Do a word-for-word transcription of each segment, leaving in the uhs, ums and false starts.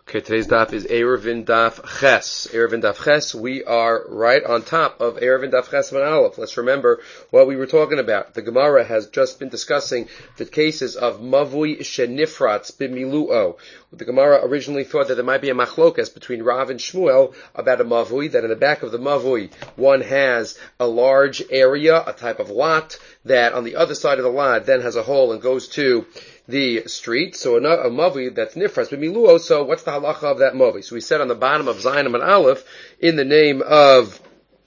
Okay, today's daf is Eruvin Daf Ches. Eruvin Daf Ches. We are right on top of Eruvin Daf Ches and Aleph. Let's remember what we were talking about. The Gemara has just been discussing the cases of Mavui Shenifratz Bimilu'o. The Gemara originally thought that there might be a machlokas between Rav and Shmuel about a Mavui, that in the back of the Mavui one has a large area, a type of lot, that on the other side of the lot then has a hole and goes to the street. So a, a Mavi that's nifras b'miluo. So what's the halacha of that Mavi? So we said on the bottom of Zayin and Aleph, in the name of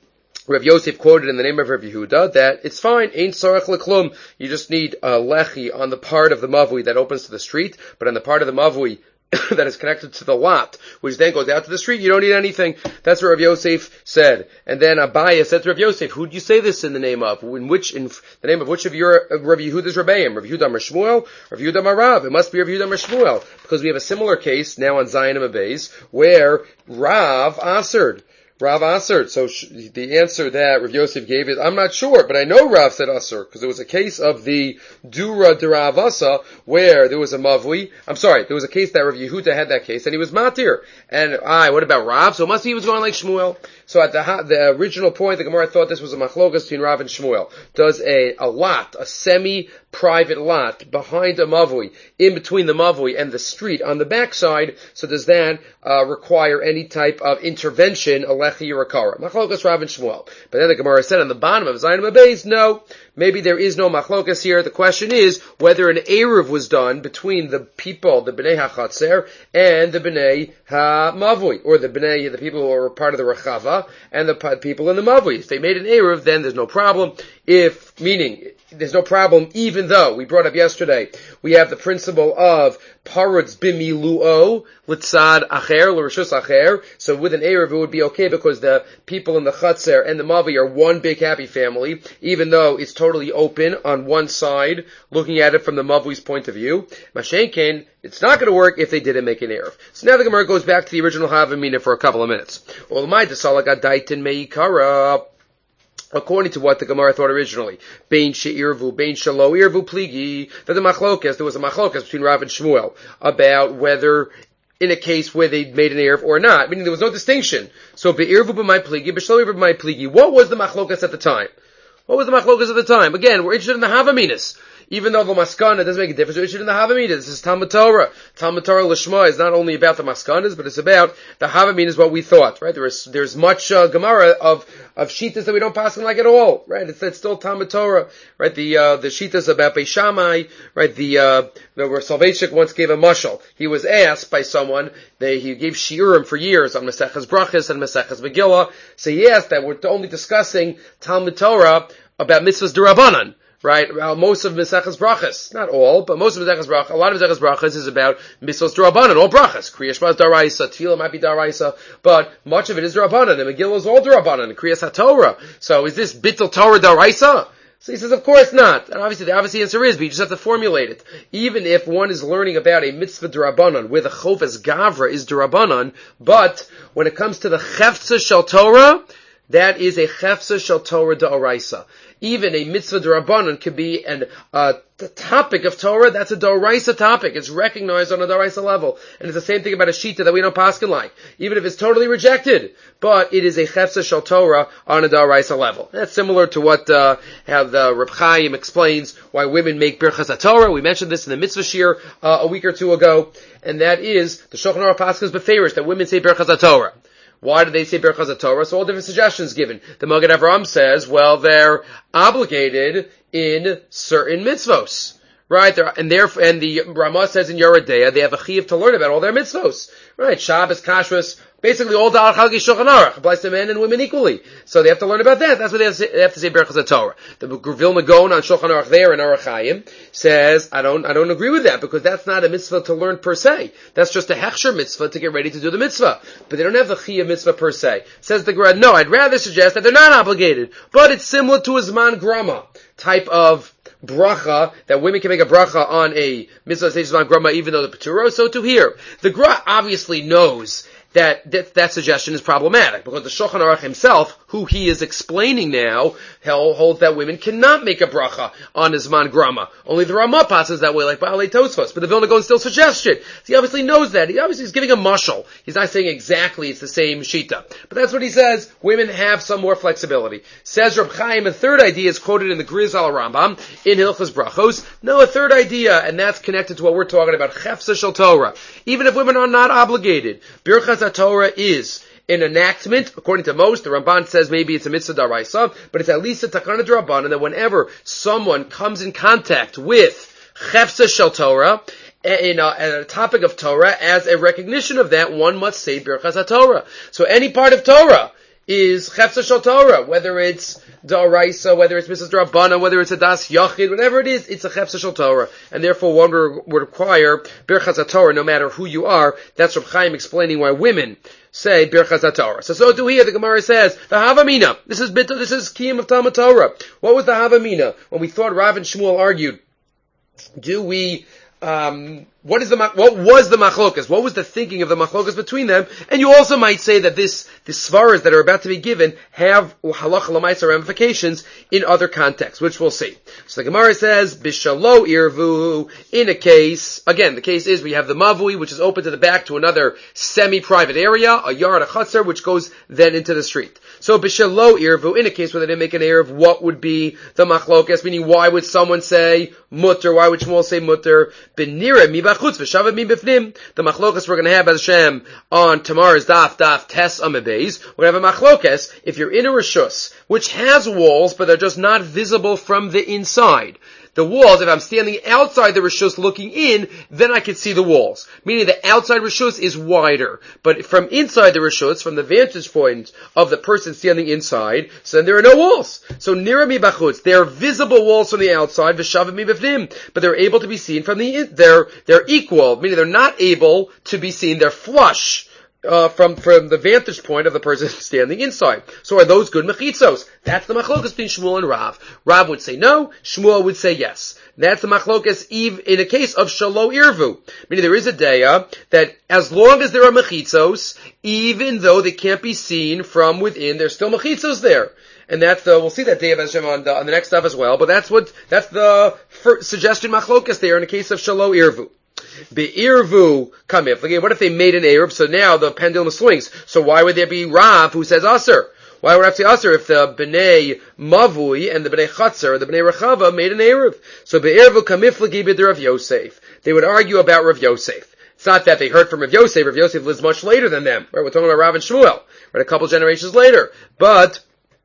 Rav Yosef, quoted in the name of Rav Yehuda, that it's fine, ain't sarach leklum. You just need a lechi on the part of the Mavui that opens to the street, but on the part of the Mavui that is connected to the lot, which then goes out to the street, you don't need anything. That's what Rav Yosef said. And then Abaya said to Rav Yosef, who do you say this in the name of? In which, in the name of which of your of Rav Yehuda's Rebbeim? Rav Yehuda Mar Shmuel? Rav Yehuda Mar Rav? It must be Rav Yehuda Mar Shmuel, because we have a similar case now on Zayin and Abayz, where Rav answered. Rav answered. So sh- the answer that Rav Yosef gave is, I'm not sure, but I know Rav said Asur, because there was a case of the Dura Deravasa, where there was a Mavui. I'm sorry, there was a case that Rav Yehuda had that case, and he was Matir. And, I, what about Rav? So it must be he was going like Shmuel. So at the the original point, the Gemara thought this was a machlokas between Rav and Shmuel. Does a, a lot, a semi-private lot, behind a Mavui, in between the Mavui and the street on the backside, so does that uh, require any type of intervention, a lechi or a kara? Machlokas Rav and Shmuel. But then the Gemara said on the bottom of Zayin and Abayz, no, maybe there is no machlokas here. The question is whether an eruv was done between the people, the Bnei HaChatzer, and the Bnei HaMavui, or the Bnei, the people who are part of the Rechava, and the people in the Mavui. If they made an eruv, then there's no problem. If, meaning, there's no problem, even though, we brought up yesterday, we have the principle of parutz bimilu'o, litzad acher, l'rishus acher. So with an eruv, it would be okay because the people in the Chatzer and the Mavi are one big happy family, even though it's totally open on one side, looking at it from the Mavi's point of view. Mashenken, it's not going to work if they didn't make an eruv. So now the Gemara goes back to the original Havamina for a couple of minutes. According to what the Gemara thought originally, Bein she'irvu, Bein shelo irvu pligi, that the machlokas, there was a machlokas between Rav and Shmuel about whether in a case where they made an eruv or not, meaning there was no distinction. So be'irvu b'may pligi, b'shelo irvu b'may pligi. What was the machlokas at the time? What was the machlokas at the time? Again, we're interested in the Havaminas. Even though the maskana doesn't make a difference, we're interested in the Havaminas. This is Talmud Torah. Talmud Torah Lishma is not only about the maskanas, but it's about the Havaminas, what we thought, right? There is, there's much, uh, Gemara of, of Shitas that we don't pass on like at all, right? It's, it's still Talmud Torah, right? The, uh, the Shitas about Beis Shammai, right? The, uh, the, where Soloveitchik once gave a mashal. He was asked by someone, they, he gave shiurim for years on Maseches Brachas and Maseches Megillah. So he asked that we're only discussing Talmud Torah about mitzvahs d'Rabbanan. Right? Well, most of Maseches Brachas, not all, but most of Maseches Brachas, a lot of Maseches Brachas is about mitzvos d'Rabbanan, all Brachas. Kriya Shema is Daraisa, Tefillah might be Daraisa, but much of it is D'Rabbanan, and Megillah is all D'Rabbanan, Kriya HaTorah. So is this Bittul Torah Daraisa? So he says, of course not. And obviously, the obvious answer is, but you just have to formulate it. Even if one is learning about a mitzvah d'Rabbanan, where the Choves Gavra is D'Rabbanan, but when it comes to the Chefza Shel Torah, that is a Chefza Shel Torah D'Oraisa. Even a mitzvah d'Rabbanan could be an, uh, the topic of Torah, that's a D'Oraisa topic. It's recognized on a D'Oraisa level. And it's the same thing about a Shita that we don't paskin like. Even if it's totally rejected. But it is a Chefza Shel Torah on a D'Oraisa level. That's similar to what, uh, how the Reb Chaim explains why women make Birchas HaTorah. We mentioned this in the mitzvah shir, uh, a week or two ago. And that is, the Shulchan Aruch paskins beferish that women say Birchas HaTorah. Why do they say Birchas HaTorah? So all different suggestions given. The Magen Avraham says, well, they're obligated in certain mitzvos. Right? They're, and therefore, and the Ramah says in Yoreh De'ah, they have a chiyuv to learn about all their mitzvos. Right? Shabbos, Kashrus, basically all Da'al Chalgi Shulchan Aruch applies to men and women equally. So they have to learn about that. That's what they have to say, they have to say Birchas HaTorah. The Vilna Gaon on Shulchan Aruch there in Aruch Chaim says, I don't, I don't agree with that because that's not a mitzvah to learn per se. That's just a hechsher mitzvah to get ready to do the mitzvah. But they don't have the chiyuv mitzvah per se. Says the Gemara, no, I'd rather suggest that they're not obligated. But it's similar to a Zman Grama type of bracha, that women can make a bracha on a mitzvah stage Zman Grama even though the Peturo, so to here. The Gra obviously knows that, that that suggestion is problematic because the Shulchan Aruch himself who he is explaining now, holds that women cannot make a bracha on his man grama. Only the Ramah passes that way, like Baalei Tosfos. But the Vilna Gaon still suggests it. He obviously knows that. He obviously is giving a mashal. He's not saying exactly it's the same shita. But that's what he says. Women have some more flexibility. Says Reb Chaim, a third idea is quoted in the Griz al Rambam, in Hilchos Brachos. No, a third idea, and that's connected to what we're talking about, Chefsa Shel Torah. Even if women are not obligated, Birchas HaTorah is an enactment, according to most. The Ramban says maybe it's a mitzvah daraisa, but it's at least a takana d'Rabbanan, and that whenever someone comes in contact with Chefsa Shel Torah, in a, in a topic of Torah, as a recognition of that, one must say Birchas HaTorah. So any part of Torah is Chefsa Shel Torah, whether it's Da'araisa, whether it's Missus Drabbana, whether it's a Das Yachid, whatever it is, it's a Chefsa Shel Torah. And therefore one would require Birchas HaTorah no matter who you are. That's Reb Chaim explaining why women say Birchas HaTorah. So so do here, the Gemara says, the Havamina, this is Bit, this is Kiyum of Talmud Torah. What was the Havamina? When we thought Rav and Shmuel argued, do we Um, what is the what was the machlokas? What was the thinking of the machlokas between them? And you also might say that this the svaras that are about to be given have halacha l'maisa ramifications in other contexts, which we'll see. So the Gemara says bishalo irvu, in a case, again the case is we have the mavui, which is open to the back to another semi-private area, a yard, a chutzner, which goes then into the street. So bishalo irvu, in a case where they didn't make an erev, what would be the machlokas? Meaning, why would someone say mutter? Why would Shmuel say mutter? Benira mi bachutz v'shavet mi b'fnim. The machlokas we're going to have as Hashem on tomorrow's daf daf tes amebeis. We're going to have a machlokas if you're in a rishus which has walls but they're just not visible from the inside. The walls, if I'm standing outside the rishus looking in, then I can see the walls. Meaning the outside rishus is wider. But from inside the rishus, from the vantage point of the person standing inside, so then there are no walls. So nira mi bachutz, they are visible walls from the outside, v'shavet mi b'fnim, but they're able to be seen from the, in, they're, they're equal, meaning they're not able to be seen, they're flush. Uh, from, from the vantage point of the person standing inside. So are those good mechitzos? That's the machlokas between Shmuel and Rav. Rav would say no, Shmuel would say yes. That's the machlokas Eve in a case of shalo irvu. Meaning there is a daya that as long as there are mechitzos, even though they can't be seen from within, there's still mechitzos there. And that's the, we'll see that day of Hashem on the, on the next stuff as well, but that's what, that's the first suggestion machlokas there in a case of shalo irvu. Be'irvu kamif. Again, what if they made an Erev? So now the pendulum swings. So why would there be Rav who says Aser? Why would I have to say Aser if the B'nai Mavui and the B'nai Chatzar or the B'nai Rechava made an Erev? So Be'irvu kamif l'gi b'd Rav Yosef. They would argue about Rav Yosef. It's not that they heard from Rav Yosef. Rav Yosef lives much later than them. Right? We're talking about Rav and Shmuel. Right? A couple generations later. But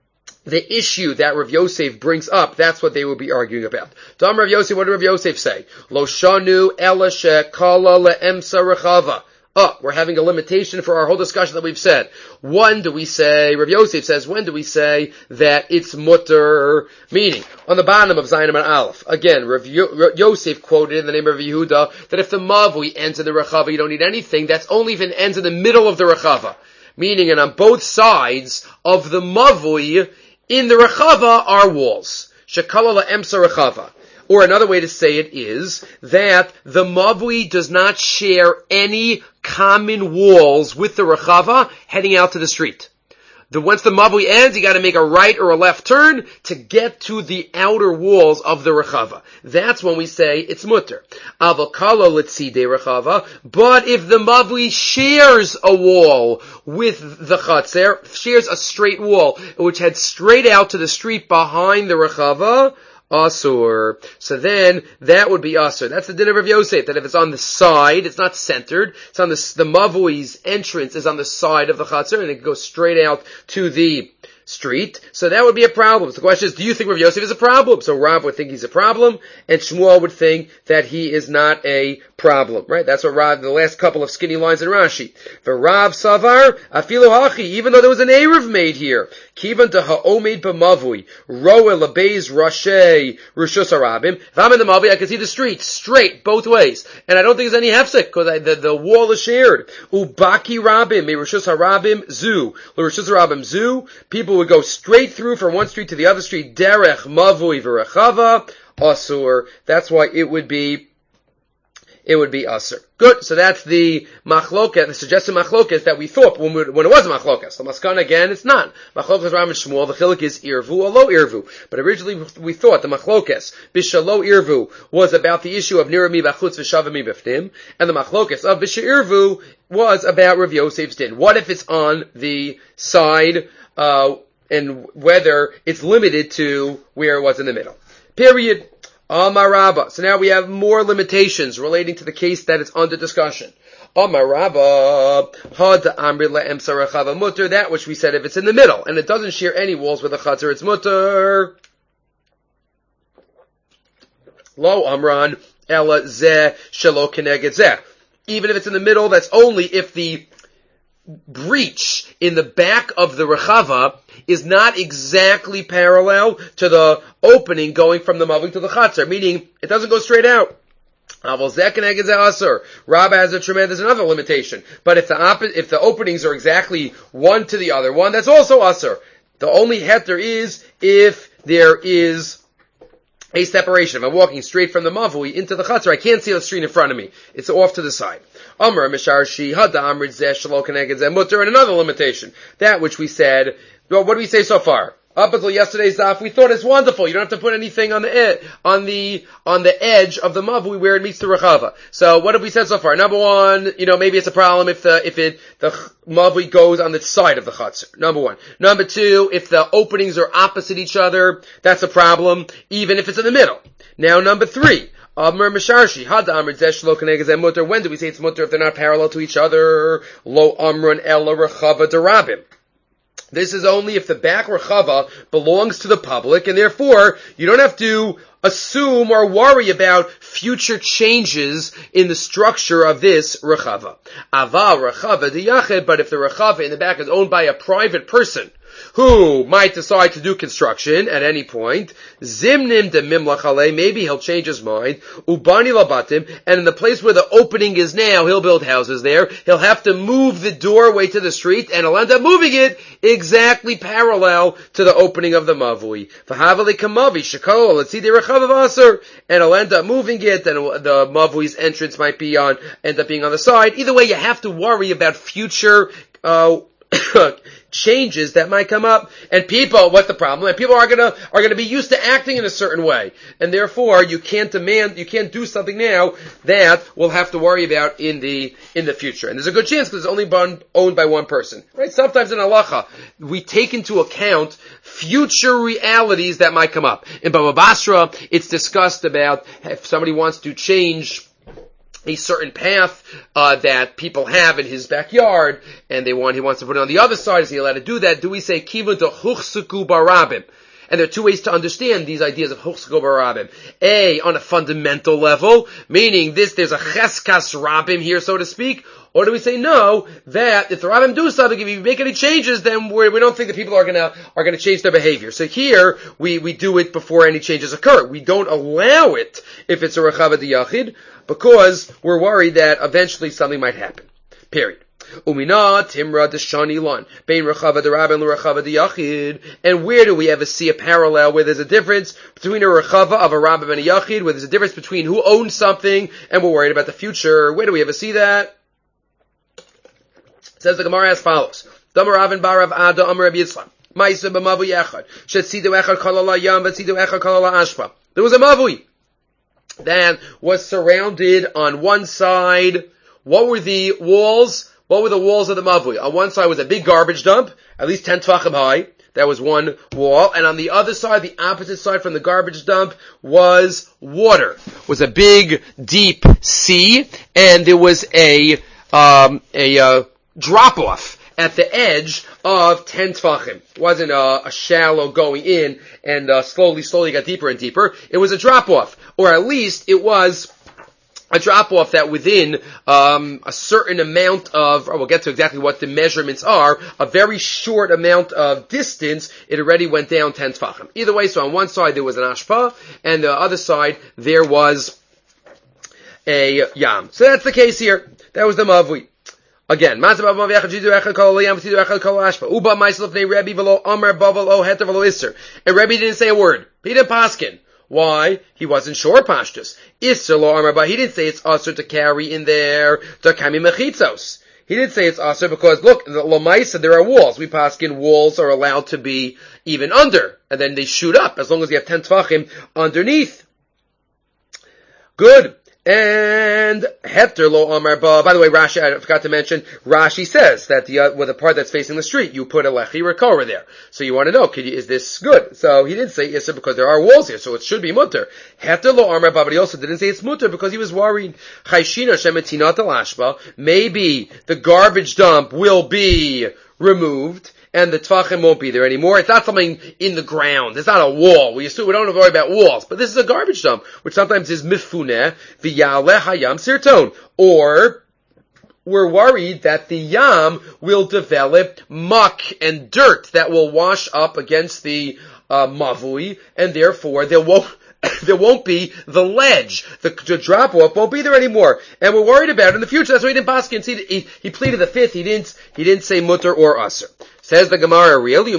the issue that Rav Yosef brings up, that's what they will be arguing about. Dam Rav Yosef, what did Rav Yosef say? Lo shanu ela shekala le'emsa rechava. Oh, we're having a limitation for our whole discussion that we've said. When do we say, Rav Yosef says, when do we say that it's mutter? Meaning, on the bottom of Zayin and Aleph, again, Rav Yosef quoted in the name of Yehuda, that if the mavui ends in the rechava, you don't need anything. That's only if it ends in the middle of the rechava. Meaning, and on both sides of the mavui, in the rechava are walls. Shekala la'emsa rechava. Or another way to say it is that the mavui does not share any common walls with the rechava heading out to the street. The, once the mavui ends, you got to make a right or a left turn to get to the outer walls of the rechava. That's when we say it's mutter. Avokalo letzide rechava. But if the mavui shares a wall with the chatzer, shares a straight wall which heads straight out to the street behind the rechava, asur. So then, that would be asur. That's the din of Rav Yosef, that if it's on the side, it's not centered, it's on the, the mavui's entrance is on the side of the chatzar, and it goes straight out to the street. So that would be a problem. So the question is, do you think Rav Yosef is a problem? So Rav would think he's a problem, and Shmuel would think that he is not a problem, right? That's what Rav, the last couple of skinny lines in Rashi. For Rav Savar, afilu hachi, even though there was an Erev made here, kivan to ha'omed b'mavui, roe lebeis rashe rishus harabim. If I'm in the mavui, I can see the street straight both ways, and I don't think there's any hefsek because the, the wall is shared. Ubaki rabim, me rishus harabim zu, rishus harabim zu. People would go straight through from one street to the other street. Derech mavui v'rechava asur. That's why it would be it would be Aser. Good. So that's the machloket, the suggested machloket that we thought when, we, when it was a machloket. The maskana again, it's not. Machloket Ram and Shmuel, the chilik is irvu or lo irvu. But originally we thought the machloket, bisha lo irvu, was about the issue of nira mi bachutz v'shava mi b'fnim, and the machloket of bisha irvu was about Rav Yosef's din. What if it's on the side, uh, and whether it's limited to where it was in the middle. Period. Amarabba. So now we have more limitations relating to the case that is under discussion. Amarabba. Had amri le'em sarachava mutter. That which we said if it's in the middle and it doesn't share any walls with a chatzar, it's mutter. Lo amran ela zeh shelo keneged zeh. Even if it's in the middle, that's only if the breach in the back of the rechava is not exactly parallel to the opening going from the mavli to the chatzar, meaning it doesn't go straight out. Rabba has a tremendous another limitation, but if the op- if the openings are exactly one to the other one, that's also asur. The only heter is if there is a separation. If I'm walking straight from the mavui into the chatzar, I can't see the street in front of me. It's off to the side. Amr misharshi hada amrid zeh shelo keneged zeh mutter, and another limitation. That which we said, well, what do we say so far? Up until yesterday's daf, we thought it's wonderful. You don't have to put anything on the ed- on the on the edge of the mavui where it meets the rechava. So what have we said so far? Number one, you know, maybe it's a problem if the if it the mavui goes on the side of the chutzner. Number one. Number two, if the openings are opposite each other, that's a problem, even if it's in the middle. Now, number three. Amr misharshi had amr zeh shelo keneged zeh mutter. When do we say it's mutter if they're not parallel to each other? Lo amrun ela rechava derabim. This is only if the back rechava belongs to the public, and therefore you don't have to assume or worry about future changes in the structure of this rechava. Aval rechava diyached, but if the rechava in the back is owned by a private person who might decide to do construction at any point, zimnim de mimlach alei, maybe he'll change his mind, ubani labatim, and in the place where the opening is now, he'll build houses there, he'll have to move the doorway to the street, and he'll end up moving it exactly parallel to the opening of the mavui. V'havali kamavi shekol, let's see the rechav of aser, and he'll end up moving it, and the mavui's entrance might be on, end up being on the side. Either way, you have to worry about future, uh, changes that might come up, and people, what's the problem? And people are gonna, are gonna be used to acting in a certain way, and therefore you can't demand, you can't do something now that we'll have to worry about in the, in the future. And there's a good chance because it's only been owned by one person, right? Sometimes in halacha, we take into account future realities that might come up. In Baba Basra, it's discussed about if somebody wants to change a certain path uh that people have in his backyard, and they want he wants to put it on the other side. Is he allowed to do that? Do we say kivun to huchsuku barabim? And there are two ways to understand these ideas of huchsuku barabim. A, on a fundamental level, meaning this there's a cheskas rabim here, so to speak. Or do we say no, that if the rabbim do something, if you make any changes, then we're, we don't think that people are gonna, are gonna change their behavior. So here, we, we do it before any changes occur. We don't allow it if it's a rechava diyachid, because we're worried that eventually something might happen. Period. Umina timra deshani lan bein rechava derabim l'rechava diyachid. And where do we ever see a parallel where there's a difference between a rechava of a rabbim and a yachid, where there's a difference between who owns something and we're worried about the future? Where do we ever see that? Says the Gemara as follows: Damar Avin Barav Ada Amar Rabbi Yitzchak. Ma'aseh b'mavui echad. Shetzidu echad kalala yam, v'tzidu echad kalala ashpa. There was a mavui that was surrounded on one side. What were the walls? What were the walls of the mavui? On one side was a big garbage dump, at least ten tvachim high. That was one wall. And on the other side, the opposite side from the garbage dump, was water. Was a big, deep sea, and there was a, um, a, uh, drop-off at the edge of ten tvachim. It wasn't a, a shallow going in and uh, slowly, slowly got deeper and deeper. It was a drop-off. Or at least it was a drop-off that within um, a certain amount of, or we'll get to exactly what the measurements are, a very short amount of distance, it already went down ten tvachim. Either way, so on one side there was an ashpa, and the other side there was a yam. So that's the case here. That was the mavui. Again, and Rebbe didn't say a word. He didn't paskin. Why? He wasn't sure, Pashtus. Isser lo amar, but he didn't say it's usher to carry in there dakami mechitzos. He didn't say it's usher because, look, the Lamaisa, there are walls. We paskin walls are allowed to be even under, and then they shoot up, as long as you have ten tvachim underneath. Good. And Hefter lo Amar Ba. By the way, Rashi, I forgot to mention, Rashi says that the, uh, with the part that's facing the street, you put a Lechi Rekora there. So you want to know, can you, is this good? So he didn't say Issa because there are walls here, so it should be mutter. Hefter lo Amar Ba, but he also didn't say it's mutter because he was worried. Chayshina shemetinat al ashba. Maybe the garbage dump will be removed, and the tvachim won't be there anymore. It's not something in the ground. It's not a wall. We assume we don't worry about walls, but this is a garbage dump, which sometimes is mifuneh v'yaleh hayam sirton. Or we're worried that the yam will develop muck and dirt that will wash up against the uh, mavui, and therefore there won't there won't be the ledge. The, the drop off won't be there anymore. And we're worried about it in the future. That's why he didn't paskin. See, he, he pleaded the fifth. He didn't, he didn't say mutter or usher. Says the Gemara, really?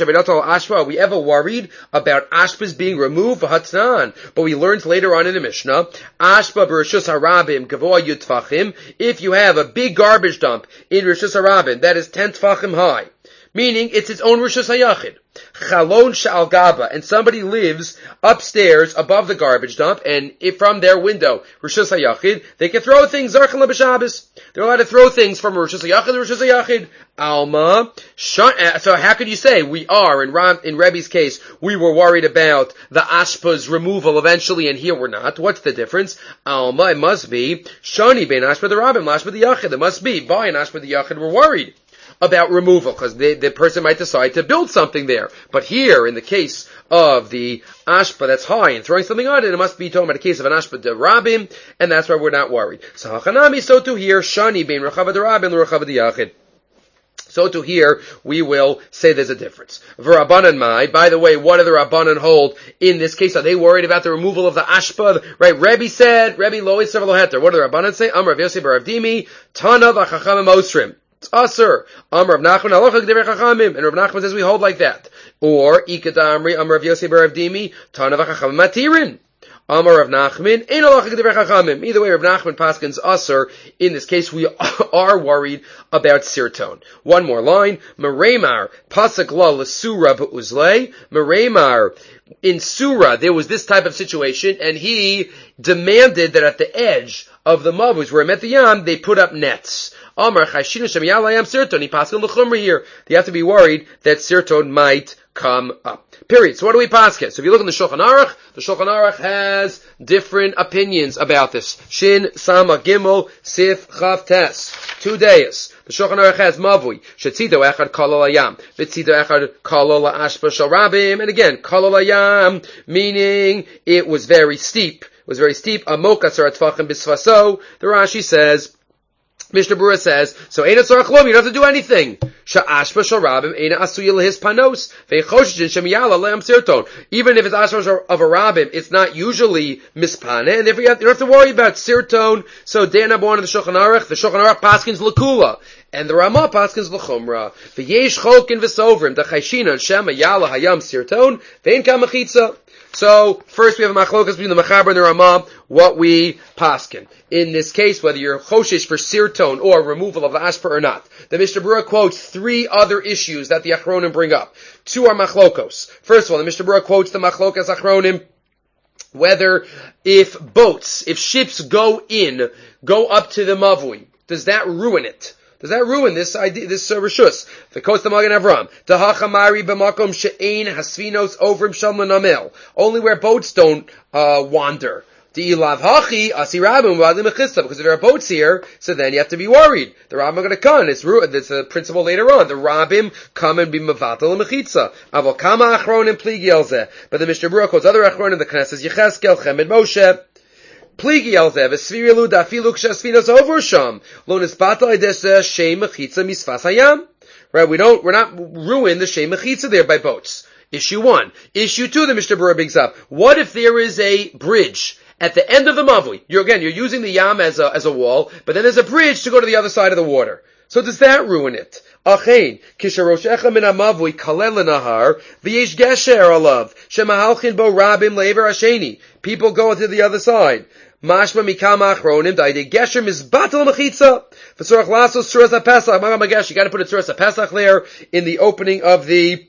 Are we ever worried about ashpas being removed? But we learned later on in the Mishnah, ashpa b'rishus harabim gavoa yud tfachim. If you have a big garbage dump in rishus harabim that is ten tfachim high, meaning it's its own rishus hayachid. Chalon sha'al gaba, and somebody lives upstairs above the garbage dump, and if from their window, rishus hayachid, they can throw things zarchan l'b'shabes. They're allowed to throw things from rishus hayachid to rishus hayachid. Alma, so how could you say we are, in Ram, in Rebbe's case, we were worried about the ashpa's removal eventually, and here we're not? What's the difference? Alma, it must be, shani bein ashpa the rabbim, ashpa the yachid. It must be, by an ashpa the yachid, we're worried about removal, because the person might decide to build something there. But here, in the case of the ashpa that's high and throwing something on it, it must be talking about a case of an ashpa de rabim, and that's why we're not worried. So hachanami, so to here, shani bein rechava de rabim, rechava de yachid. So to here, we will say there's a difference. V'Rabbanan mai, by the way, what do the Rabbanan hold in this case? Are they worried about the removal of the ashpa? Right, Rebbe said, Rebbe lo yisrav lo heter. What do the Rabbanan say? Amar Rav Yossi bar Rav Dimi, Tana v'chachamim osrim. It's usher. Amar Rav Nachman halacha k'divrei chachamim. And Rav Nachman says we hold like that. Or, Ikad Amri, Amar Rav Yossi bar Rav Dimi, Tana v'chachamim matirin. Amar Rav Nachman, ein halacha k'divrei chachamim. Either way, Rav Nachman paskins usher. In this case, we are worried about sirton. One more line. Mereimar, pasuk la l'sura b'uzlei. Mereimar, in Surah, there was this type of situation, and he demanded that at the edge of the mavus, where it met the yam, they put up nets. Amar chashinu shem yalayam sirton. He paskin l'chumra here. They have to be worried that sirton might come up. Period. So what do we paskin? So if you look in the Shulchan Aruch, the Shulchan Aruch has different opinions about this. Shin, Sama, Gimel, Sif, Chav, Tes. Two days. The Shulchan Aruch has Mavui. Shetzido echad kolol hayam. Vitzido echad kolol ha'ashpa shel rabim. And again, kolol hayam, meaning it was very steep. It was very steep. Amokas or atfachim bisvaso. The Rashi says, Mishnah Berurah says, so Eina Tzarach Lom, you don't have to do anything. Sha'ashpa shel rabim, Eina asuya lehis panos, ve'choshjin shemiyala le'am sirton. Even if it's ashpa of a rabim, it's not usually mispane, and therefore you, have, you don't have to worry about sirton. So day number one of the Shulchan Aruch, the Shulchan Aruch paskins l'kula, and the Ramah paskins l'chumra. Ve'yesh cholkin v'sovrim, the chayshina shema yala hayam sirton, ve'en kamachitza. So, first we have a machlokas between the Mechaber and the Ramah, what we paskin. In this case, whether you're choshesh for sirton or removal of the ashpa or not. The Mishnah Berurah quotes three other issues that the Achronim bring up. Two are machlokos. First of all, the Mishnah Berurah quotes the machlokas Achronim, whether if boats, if ships go in, go up to the Mavui, does that ruin it? Does that ruin this idea, this uh, rishus? The Kos the Magen Avram. Tahachamari b'makom she'ein hasfinos ovrim shalman amel. Only where boats don't uh, wander. Di'ilav hachi asirabim v'adim mechista. Because if there are boats here, so then you have to be worried. The rabbim are going to come. It's ruined. It's a principle later on. The rabbim come and be mevatel and mechitza. Avol kama achronim pligi elzeh. But the Mishnah Berurah quotes other achronim. The Knesset Yecheskel Chemed Moshe. Pligi elzev, esfirilu dafilu kshasfinos over sham. Lo nisbata idesa shei mechitza misfas hayam. Right, we don't, we're not ruin the shei mechitza there by boats. Issue one. Issue two, the Mishnah Berurah brings up. What if there is a bridge at the end of the mavui? You're again, you're using the yam as a, as a wall, but then there's a bridge to go to the other side of the water. So does that ruin it? Achein, kisharoshecha min hamavui kalel lenahar, v'yesh gesher alav, shemahalchin bo rabim lever hasheni. People go to the other side. Mashma mikam achronim, daide gesher mizbatel mechitza. V'sorach lasos tzuras ha-pesach. Mama magesh, you gotta put a tzuras ha-pesach there in the opening of the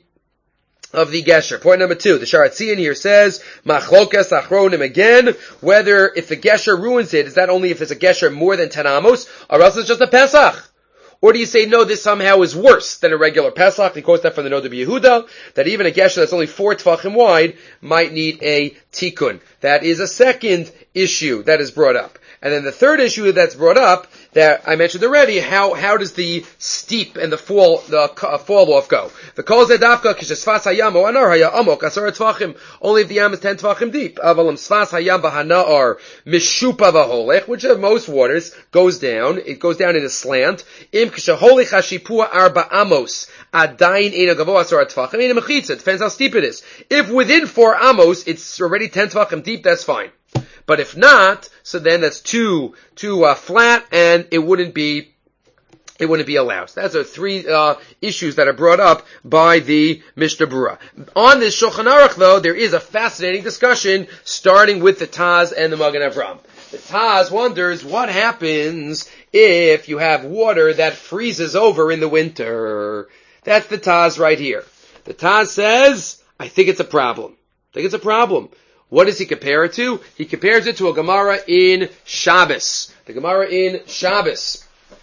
of the gesher. Point number two, the Sharatzian here says, machlokas achronim again, whether if the gesher ruins it, is that only if it's a gesher more than ten amos, or else it's just a pesach? Or do you say, no, this somehow is worse than a regular pesach? He quotes that from the Noda B'Yehuda, that even a gesher that's only four tvachim wide might need a tikkun. That is a second issue that is brought up. And then the third issue that's brought up, that I mentioned already, how how does the steep and the fall the uh, fall off go? The kol zeh dafka kishesfas hayam o anar haya amok asar tvachim. Only if the yam is ten tvachim deep. Avalam sfas hayam b'hanar mishupa v'holech, which of most waters goes down. It goes down in a slant. Im kishaholich hashipua arba amos adayin ena gavo asar tvachim ena mechitza. It depends how steep it is. If within four amos it's already ten tvachim deep, that's fine. But if not, so then that's too too uh, flat, and it wouldn't be it wouldn't be allowed. So that's the three uh, issues that are brought up by the Mishnah Berurah. On this Shulchan Aruch, though, there is a fascinating discussion starting with the Taz and the Magen Avraham. The Taz wonders what happens if you have water that freezes over in the winter. That's the Taz right here. The Taz says, I think it's a problem. I think it's a problem. What does he compare it to? He compares it to a Gemara in Shabbos. The Gemara in Shabbos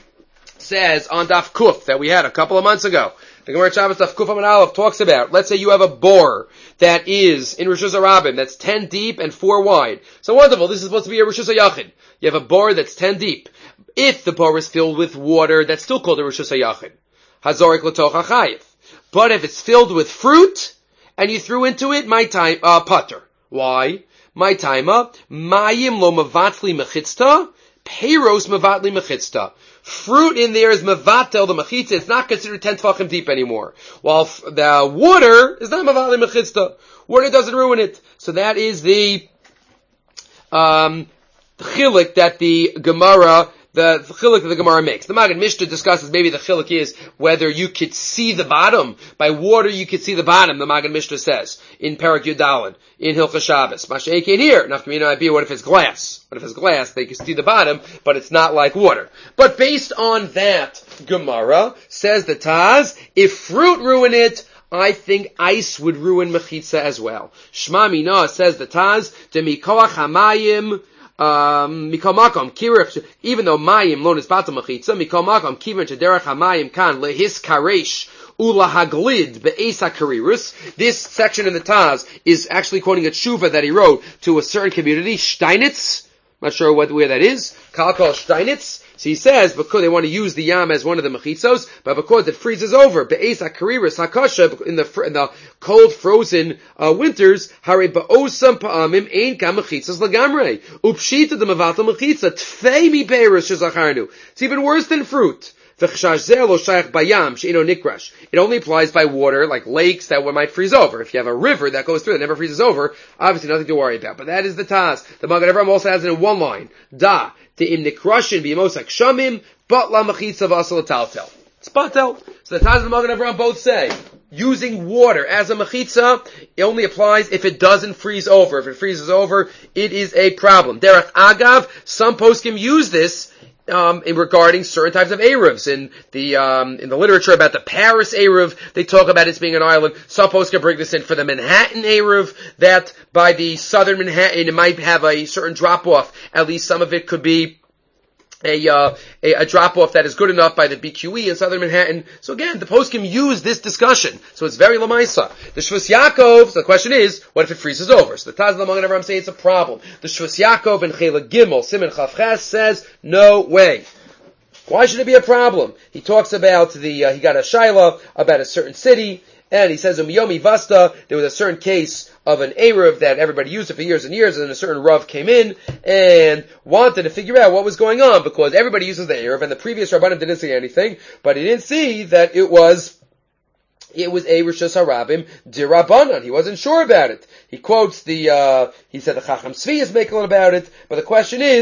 says on Daf Kuf that we had a couple of months ago. The Gemara in Shabbos Daf Kuf Amud Aleph talks about, let's say you have a bore that is in Rosh Hashanah that's ten deep and four wide. So wonderful, this is supposed to be a Rosh Hashanah. You have a bore that's ten deep. If the bore is filled with water, that's still called a Rosh Hashanah. Hazorik l'toch hachayev. But if it's filled with fruit and you threw into it, my time, uh, putter. Why? My taima, mayim lo mavatli mechitzta, peiros mavatli mechitzta. Fruit in there is mavatel the mechitzta. It's not considered ten tvachim deep anymore. While f- the water is not mavatli mechitzta. Water doesn't ruin it. So that is the um chilik that the Gemara The, the chiluk that the Gemara makes. The Magen Mishnah discusses maybe the chiluk is whether you could see the bottom. By water you could see the bottom, the Magen Mishnah says, in Parak Yudalin, in Hilchah Shabbos. Masha Ekein here. Nafkamina might be, what if it's glass? What if it's glass? They can see the bottom, but it's not like water. But based on that Gemara, says the Taz, if fruit ruin it, I think ice would ruin mechitza as well. Shma Mina, says the Taz, Demikoach hamayim, Um, mikol makom kirich, even though mayim lo nisbata mechitza, mikol makom kiven shederach hamayim kan lehis karesh ula haglid be'esa karirus. This section in the Taz is actually quoting a tshuva that he wrote to a certain community, Steinitz. I'm not sure what, where that is. Kalkal Steinitz. So he says, because they want to use the yam as one of the mechitzos, but because it freezes over, be'ez ha'kariris ha'kasha, in the, in the cold, frozen, uh, winters, hare ba'osam pa'amim ein kam mechitzos lagamrei. Upshita the mavatal mechitza, tfei mi peiros shezacharnu. It's even worse than fruit. It only applies by water, like lakes that might freeze over. If you have a river that goes through that never freezes over, obviously nothing to worry about. But that is the Taz. The Magen Avraham also has it in one line. Da, te'im nikrashin b'yimosak shamim, but la mechitza v'asal taltel. It's batel. So the Taz and the Magen Avraham both say, using water as a mechitza, it only applies if it doesn't freeze over. If it freezes over, it is a problem. Derech agav, some poskim use this Um, in regarding certain types of Eruvs. In the, um, in the literature about the Paris Eruv, they talk about it being an island. Some folks can bring this in for the Manhattan Eruv, that by the southern Manhattan, it might have a certain drop-off. At least some of it could be a, uh, a, a drop-off that is good enough by the B Q E in southern Manhattan. So again, the post can use this discussion. So it's very lamaisa. The Shvus Yaakov, so the question is, what if it freezes over? So the Taz and the Magen Avraham say it's a problem. The Shvus Yaakov in Chela Gimel, Siman Chavches, says, no way. Why should it be a problem? He talks about the, uh, he got a shaila about a certain city, and he says, Umiyomi Vasta, there was a certain case of an Eruv that everybody used it for years and years, and then a certain Rav came in and wanted to figure out what was going on, because everybody uses the Eruv, and the previous Rabbanim didn't say anything, but he didn't see that it was, it was a Rosh Hashanah Dirabanan. He wasn't sure about it. He quotes the, uh, he said the Chacham Tzvi is making about it, but the question is,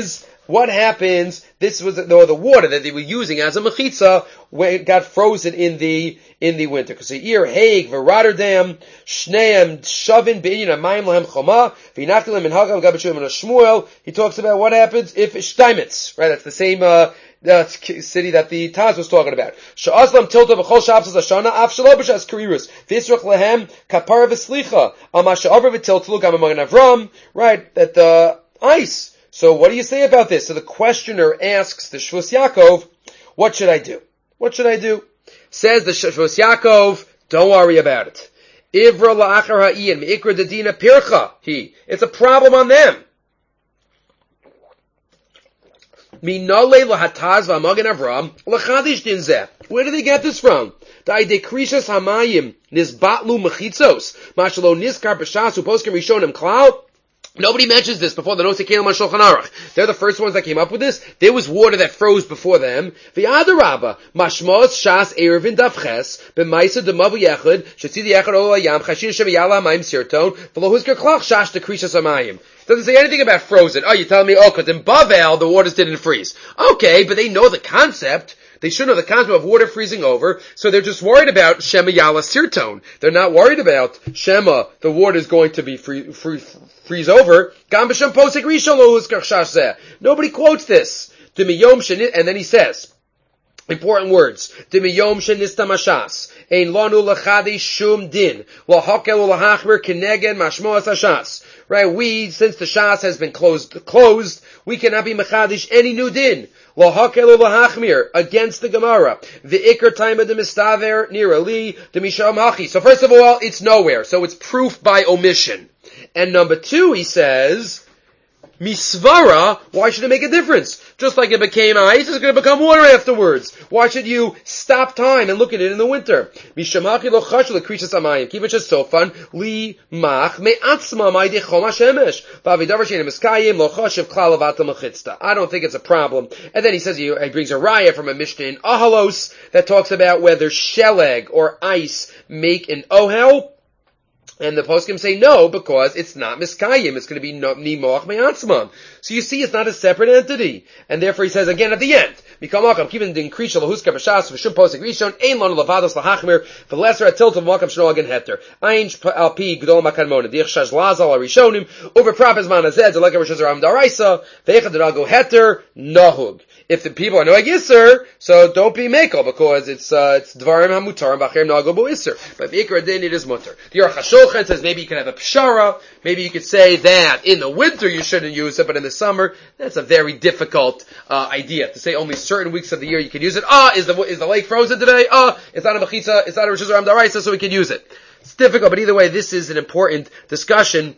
what happens? This was the, the water that they were using as a mechitza when it got frozen in the in the winter. Because the ear Haig v'Rotterdam shneim shavin be'inyan amayim lahem choma v'inachtilim in hagam gabachum and Shmuel. He talks about what happens if Steinmetz, right? That's the same uh, uh, city that the Taz was talking about. Sha'aslam tilta b'chol shabsas hashana af shalo b'shas karirus v'israch lehem kapara v'slicha al ma she'avar v'tiltelu gam among Avram. Right, that the ice. So what do you say about this? So the questioner asks the Shvus Yaakov, what should I do? What should I do? Says the Shvus Yaakov, don't worry about it. Ivra la'achar ha'iyim, me'ikra dedina pircha, he. It's a problem on them. Minole lahataz v'amagen Avram, l'chadish din zeh. Where do they get this from? Dai dekrishas hamayim, nizbatlu mechitzos, mashalo nizkar b'shas uposkim rishonim klal. Nobody mentions this before the Nosei Kelim on Shulchan Aruch. They're the first ones that came up with this. There was water that froze before them. V'yadarabba, mashmos shas erevin davches, b'maisa demavu yechad, shetzidi yechad ol hayam, chashin shem yala hamayim sirton, v'lo huzker klach shash dekrishas hamayim. Doesn't say anything about frozen. Oh, you're telling me, oh, because in Bavel, the waters didn't freeze. Okay, but they know the concept. They should know the concept of water freezing over, so they're just worried about Shema Yala Sirton. They're not worried about Shema, the water is going to be free, free, freeze over. Nobody quotes this. And then he says, important words. Dimiyom shenista mashas. Ein lanu lachadi shum din. Lahakelu lahachmer kenegen mashmoas hashas. Right, we, since the shas has been closed, closed, we cannot be machadish any new din. Lahakelu lahachmir, against the Gemara. The ikar taima de mistaver, nira li, de misham hachi. So first of all, it's nowhere. So it's proof by omission. And number two, he says, Misvara, why should it make a difference? Just like it became ice, it's going to become water afterwards. Why should you stop time and look at it in the winter? Mishamaki lo chash l'krishas hamayim. Keep it just so fun. Li mach me'atzma ma'idei chom hashemesh. V'avidavar she'enim eskayim lo chashiv klal avatam achitzta. I don't think it's a problem. And then he says he, he brings a raya from a Mishnah in Ahalos that talks about whether sheleg or ice make an ohel. And the poskim say no, because it's not miskayim. It's going to be nimoach me'atzman. So you see, it's not a separate entity. And therefore he says again at the end, Mikamakam, keeping the increase of lahuska b'shas, v'shum posik rishon, ein lonu lavados lahachmir, v'lesser atilta v'makam shno again heter. Ein al pi gdol makanmona, diach shaz lazal arishonim, over propes manazed, zeleka rishaz ram daraisa, v'echad darago heter, nahug. If the people are no yisser, so don't be mekel, because it's, uh, it's dvarim hamutarim, v'achem nago bo yisser. But v'ikra din, it is mutter. The Aruch HaShulchan says maybe you can have a pshara, maybe you could say that in the winter you shouldn't use it, but in the summer, that's a very difficult, uh, idea. To say only certain weeks of the year you can use it. Ah, is the, is the lake frozen today? Ah, it's not a mechitza, it's not a Rosh Hashanah Daraisa, so we can use it. It's difficult, but either way, this is an important discussion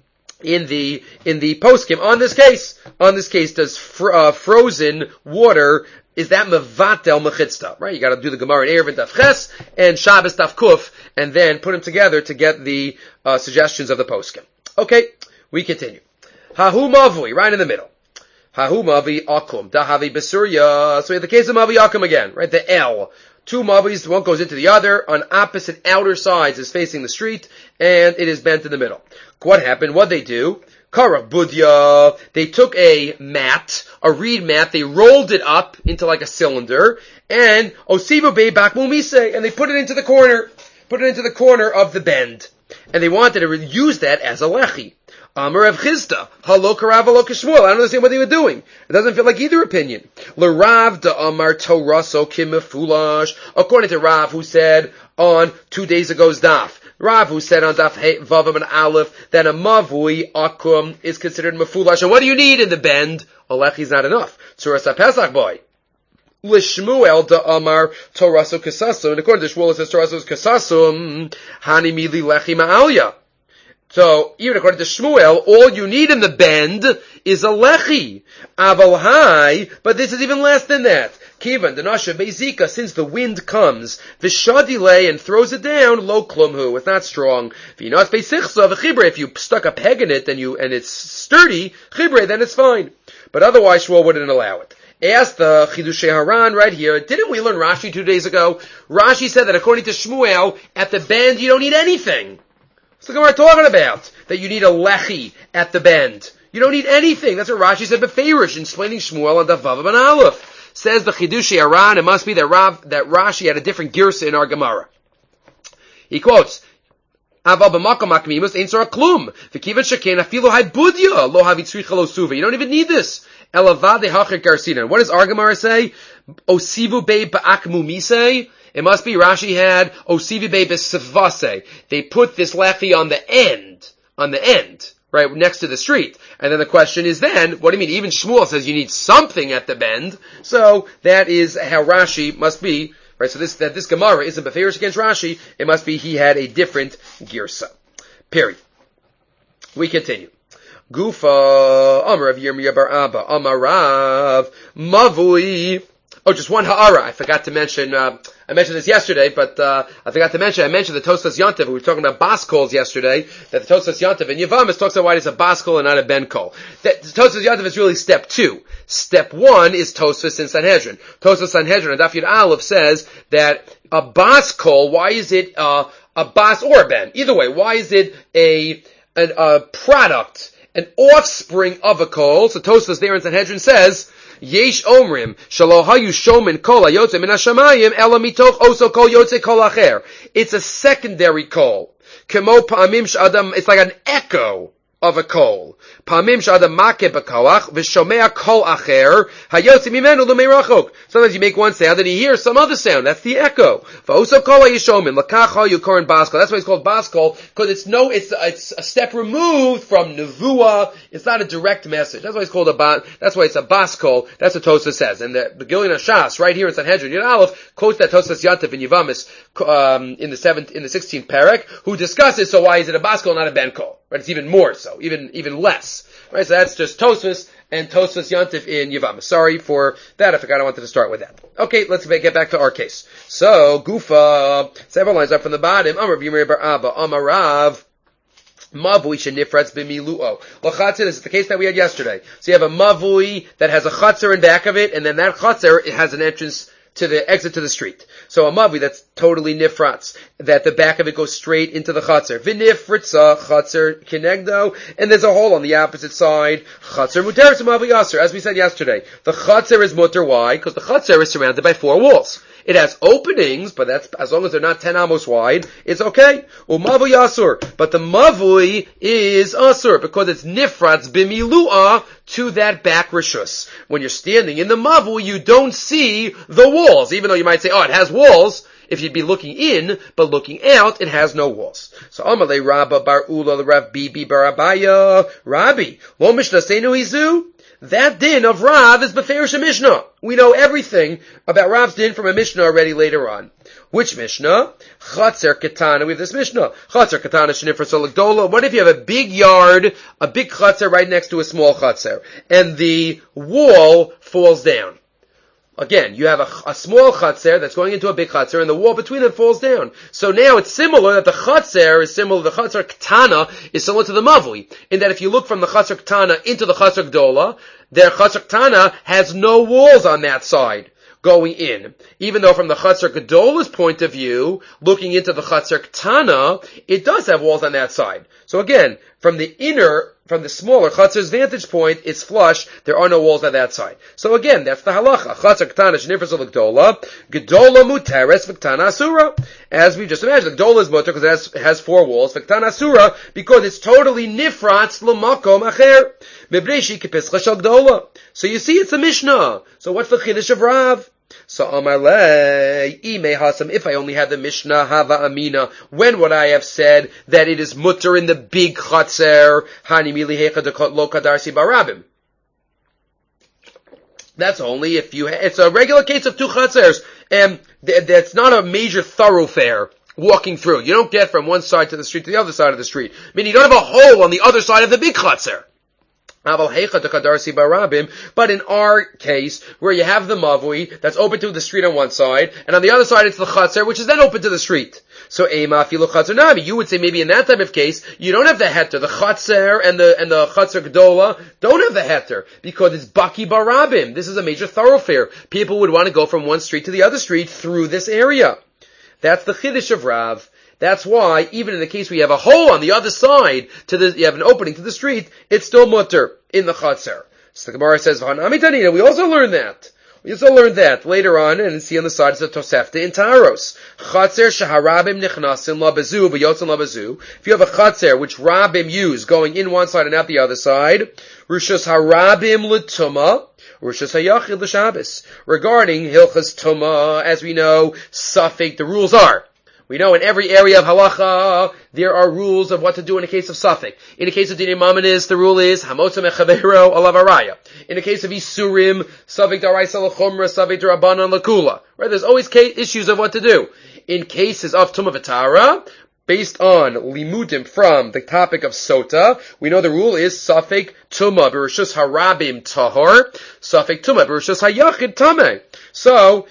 in the, in the poskim. On this case, on this case, does fr- uh, frozen water, is that mevatel mechitzta, right? You gotta do the Gemara in Erevin Daf Ches and Shabbos Daf Kuf, and then put them together to get the, uh, suggestions of the poskim. Okay, we continue. Hahu mavui, right in the middle. Hahu mavi akum, dahavi besurya. So we have the case of mavi akum again, right? The L. Two mavis, one goes into the other, on opposite outer sides is facing the street, and it is bent in the middle. What happened? What they do? Kara budya. They took a mat, a reed mat, they rolled it up into like a cylinder, and osivu be bak mumise, and they put it into the corner, put it into the corner of the bend. And they wanted to use that as a lechi. Amar Rav Chisda, halo karav halo kishmuel. I don't understand what they were doing. It doesn't feel like either opinion. L'Rav da Amar Toraso kimefulash. According to Rav, who said on two days ago's daf, Rav, who said on daf Vavam and Aleph, that a mavui akum is considered mefulash. And what do you need in the bend? A lechi is not enough. Tzuras HaPesach boy. L'Shmuel da Amar Toraso kasasum. And according to Shmuel, it says Toraso kasasum hani mili lechi ma'alya. So, even according to Shmuel, all you need in the bend is a lechi. Aval hai, but this is even less than that. Kivan, denasha beizika, since the wind comes, v'shadile and throws it down, lo klumhu, it's not strong. V'inat beisichsa, v'chibre, if you stuck a peg in it and you, and it's sturdy, chibre, then it's fine. But otherwise, Shmuel wouldn't allow it. Ask the Chidushei Haran right here. Didn't we learn Rashi two days ago? Rashi said that according to Shmuel, at the bend you don't need anything. What's the Gemara talking about? That you need a lechi at the bend. You don't need anything. That's what Rashi said beferish in explaining Shmuel on Daf Vav ben Aleph. Says the Chidushi Aran, it must be that Rav, that Rashi had a different girsa in our Gemara. He quotes, Aval b'makom hakmimus ein tzara klum. V'kivan sheken afilu haibudya lo havitzricha lo suva. You don't even need this. Elavad hachik garsina. What does our Gemara say? Osivu bei ba'akmu mise. It must be Rashi had osivu bei b'sivase. They put this lechi on the end, on the end, right next to the street. And then the question is then, what do you mean? Even Shmuel says you need something at the bend. So that is how Rashi must be. Right, so this, that this Gemara isn't beferish against Rashi, it must be he had a different girsa. Period. We continue. Gufa, Amar of Yirmiyah bar Abba, Amarav, Mavui. Oh, just one ha'ara. I forgot to mention, uh, I mentioned this yesterday, but, uh, I forgot to mention, I mentioned the Tosfos Yontiv. We were talking about bas kols yesterday, that the Tosfos Yontiv in Yavamis talks about why it's a bas kol and not a ben kol. That, Tosfos Yontiv is really step two. Step one is Tosfos in Sanhedrin. Tosfos Sanhedrin, and Daf Yud Aleph says that a bas kol, why is it, uh, a bas or a ben? Either way, why is it a, an, a product, an offspring of a kol? So Tosfos there in Sanhedrin says, Yesh omrim shalo hayu shomin kol hayotze min hashamayim ela mitoch oso kol yotze kol acher. It's a secondary kol. Kemo pa'amim sh'adam. It's like an echo of a kol. Pa'amim sh'adam makeh b'koach v'shomea kol acher hayotze mimenu l'meirachok. Sometimes you make one sound and you hear some other sound. That's the echo. V'oso kol hayishomin lakach hayu korin baskol. That's why it's called baskol, because it's no, it's it's a step removed from nevuah. It's not a direct message. That's why it's called a bas. That's why it's a baskol. That's what Tosfos says. And the Begilin Shas right here in Sanhedrin Yud Aleph quotes that Tosfos Yontif in Yavamis um, in the seventh, in the sixteenth parak, who discusses so why is it a baskol, not a ben kol? Right? It's even more so, even even less. Right? So that's just Tosfos and Tosfos Yontif in Yavamis. Sorry for that. I forgot I wanted to start with that. Okay, let's get back to our case. So Gufa, several lines up from the bottom. Amar Yirmiyah bar Abba, Amarav. Mavui shenifratz b'milu'o. L'chatzir, this is the case that we had yesterday. So you have a mavui that has a chatzir in back of it, and then that chatzir, it has an entrance to the exit to the street. So a mavui that's totally nifratz, that the back of it goes straight into the chatzir. V'nifritza chatzir kinegdo, and there's a hole on the opposite side. Chatzir muter to mavui aser, as we said yesterday. The chatzir is muter. Why? Because the chatzir is surrounded by four walls. It has openings, but that's, as long as they're not ten amos wide, it's okay. Umavui asur. But the mavui is asur, because it's nifratz b'milu'ah to that back rishus. When you're standing in the mavui, you don't see the walls, even though you might say, oh, it has walls. If you'd be looking in, but looking out, it has no walls. So Amalei Rabba bar Ula Rav Bibi bar Abaya. Rabbi, lo mishnah seinu izu? That din of Rav is beferish a Mishnah. We know everything about Rav's din from a Mishnah already later on. Which Mishnah? Chatzer Ketana. We have this Mishnah. Chatzer Ketana Shnifras Olagdola. What if you have a big yard, a big Chatzer right next to a small Chatzer, and the wall falls down? Again, you have a, a small Chatzer that's going into a big Chatzer, and the wall between them falls down. So now it's similar that the Chatzer is similar, the Chatzer Ketana is similar to the Mavui, in that if you look from the Chatzer Ketana into the Chatzer Gdola, their Chatzer Ketana has no walls on that side going in. Even though from the Chatzer Gedola's point of view, looking into the Chatzer Ketana, it does have walls on that side. So again, from the inner, from the smaller Chatzer's vantage point, it's flush. There are no walls on that side. So again, that's the halacha. Chatzer Ketana shenifras l'gdola, Gedola muteres v'ktana asura. As we just imagined, the Gdola is muter because it has, it has four walls. V'ktana asura because it's totally nifratz l'makom acher. Mebreishi kipischa shel Gdola. So you see, it's a Mishnah. So what's the chiddush of Rav? So Amalei, Ime Hasam, if I only had the Mishnah, Hava Amina, when would I have said that it is mutter in the big Chatzer, Hani Mili Hecha de Lo Kadarsi Barabim? That's only if you, ha- it's a regular case of two Chatzers, and th- that's not a major thoroughfare walking through. You don't get from one side to the street to the other side of the street. I mean, you don't have a hole on the other side of the big Chatzer. But in our case, where you have the mavui that's open to the street on one side, and on the other side it's the chatzar, which is then open to the street. So ema filu chatzar nabi. You would say maybe in that type of case, you don't have the heter. The chatzar and the and the chatzar gdola don't have the heter because it's baki barabim. This is a major thoroughfare. People would want to go from one street to the other street through this area. That's the chiddush of Rav. That's why, even in the case where you have a hole on the other side, to the, you have an opening to the street, it's still mutter in the Chatzar. So the Gemara says, we also learned that. We also learned that later on, and see on the side, it's a Tosefta in Taros. Chatzar shaharabim nichnasin labazu, b'yotzin labazu. If you have a chatzar, which rabim use, going in one side and out the other side, rishus harabim l'tuma, rishus hayachid l'shabes. Regarding hilchas tuma, as we know, suffix, the rules are, we know in every area of halacha, there are rules of what to do in a case of suffix. In the case of dinei mamanis, the rule is, hamotza mechavero alav araya. In the case of isurim, suffix daraisa l'chumra, suffix darabanan l'kula. Right? There's always case, issues of what to do. In cases of tumah v'tara, based on limudim from the topic of sota, we know the rule is suffix tumah b'rishus harabim tahor, suffix tumah b'rishus hayachid tameh. So,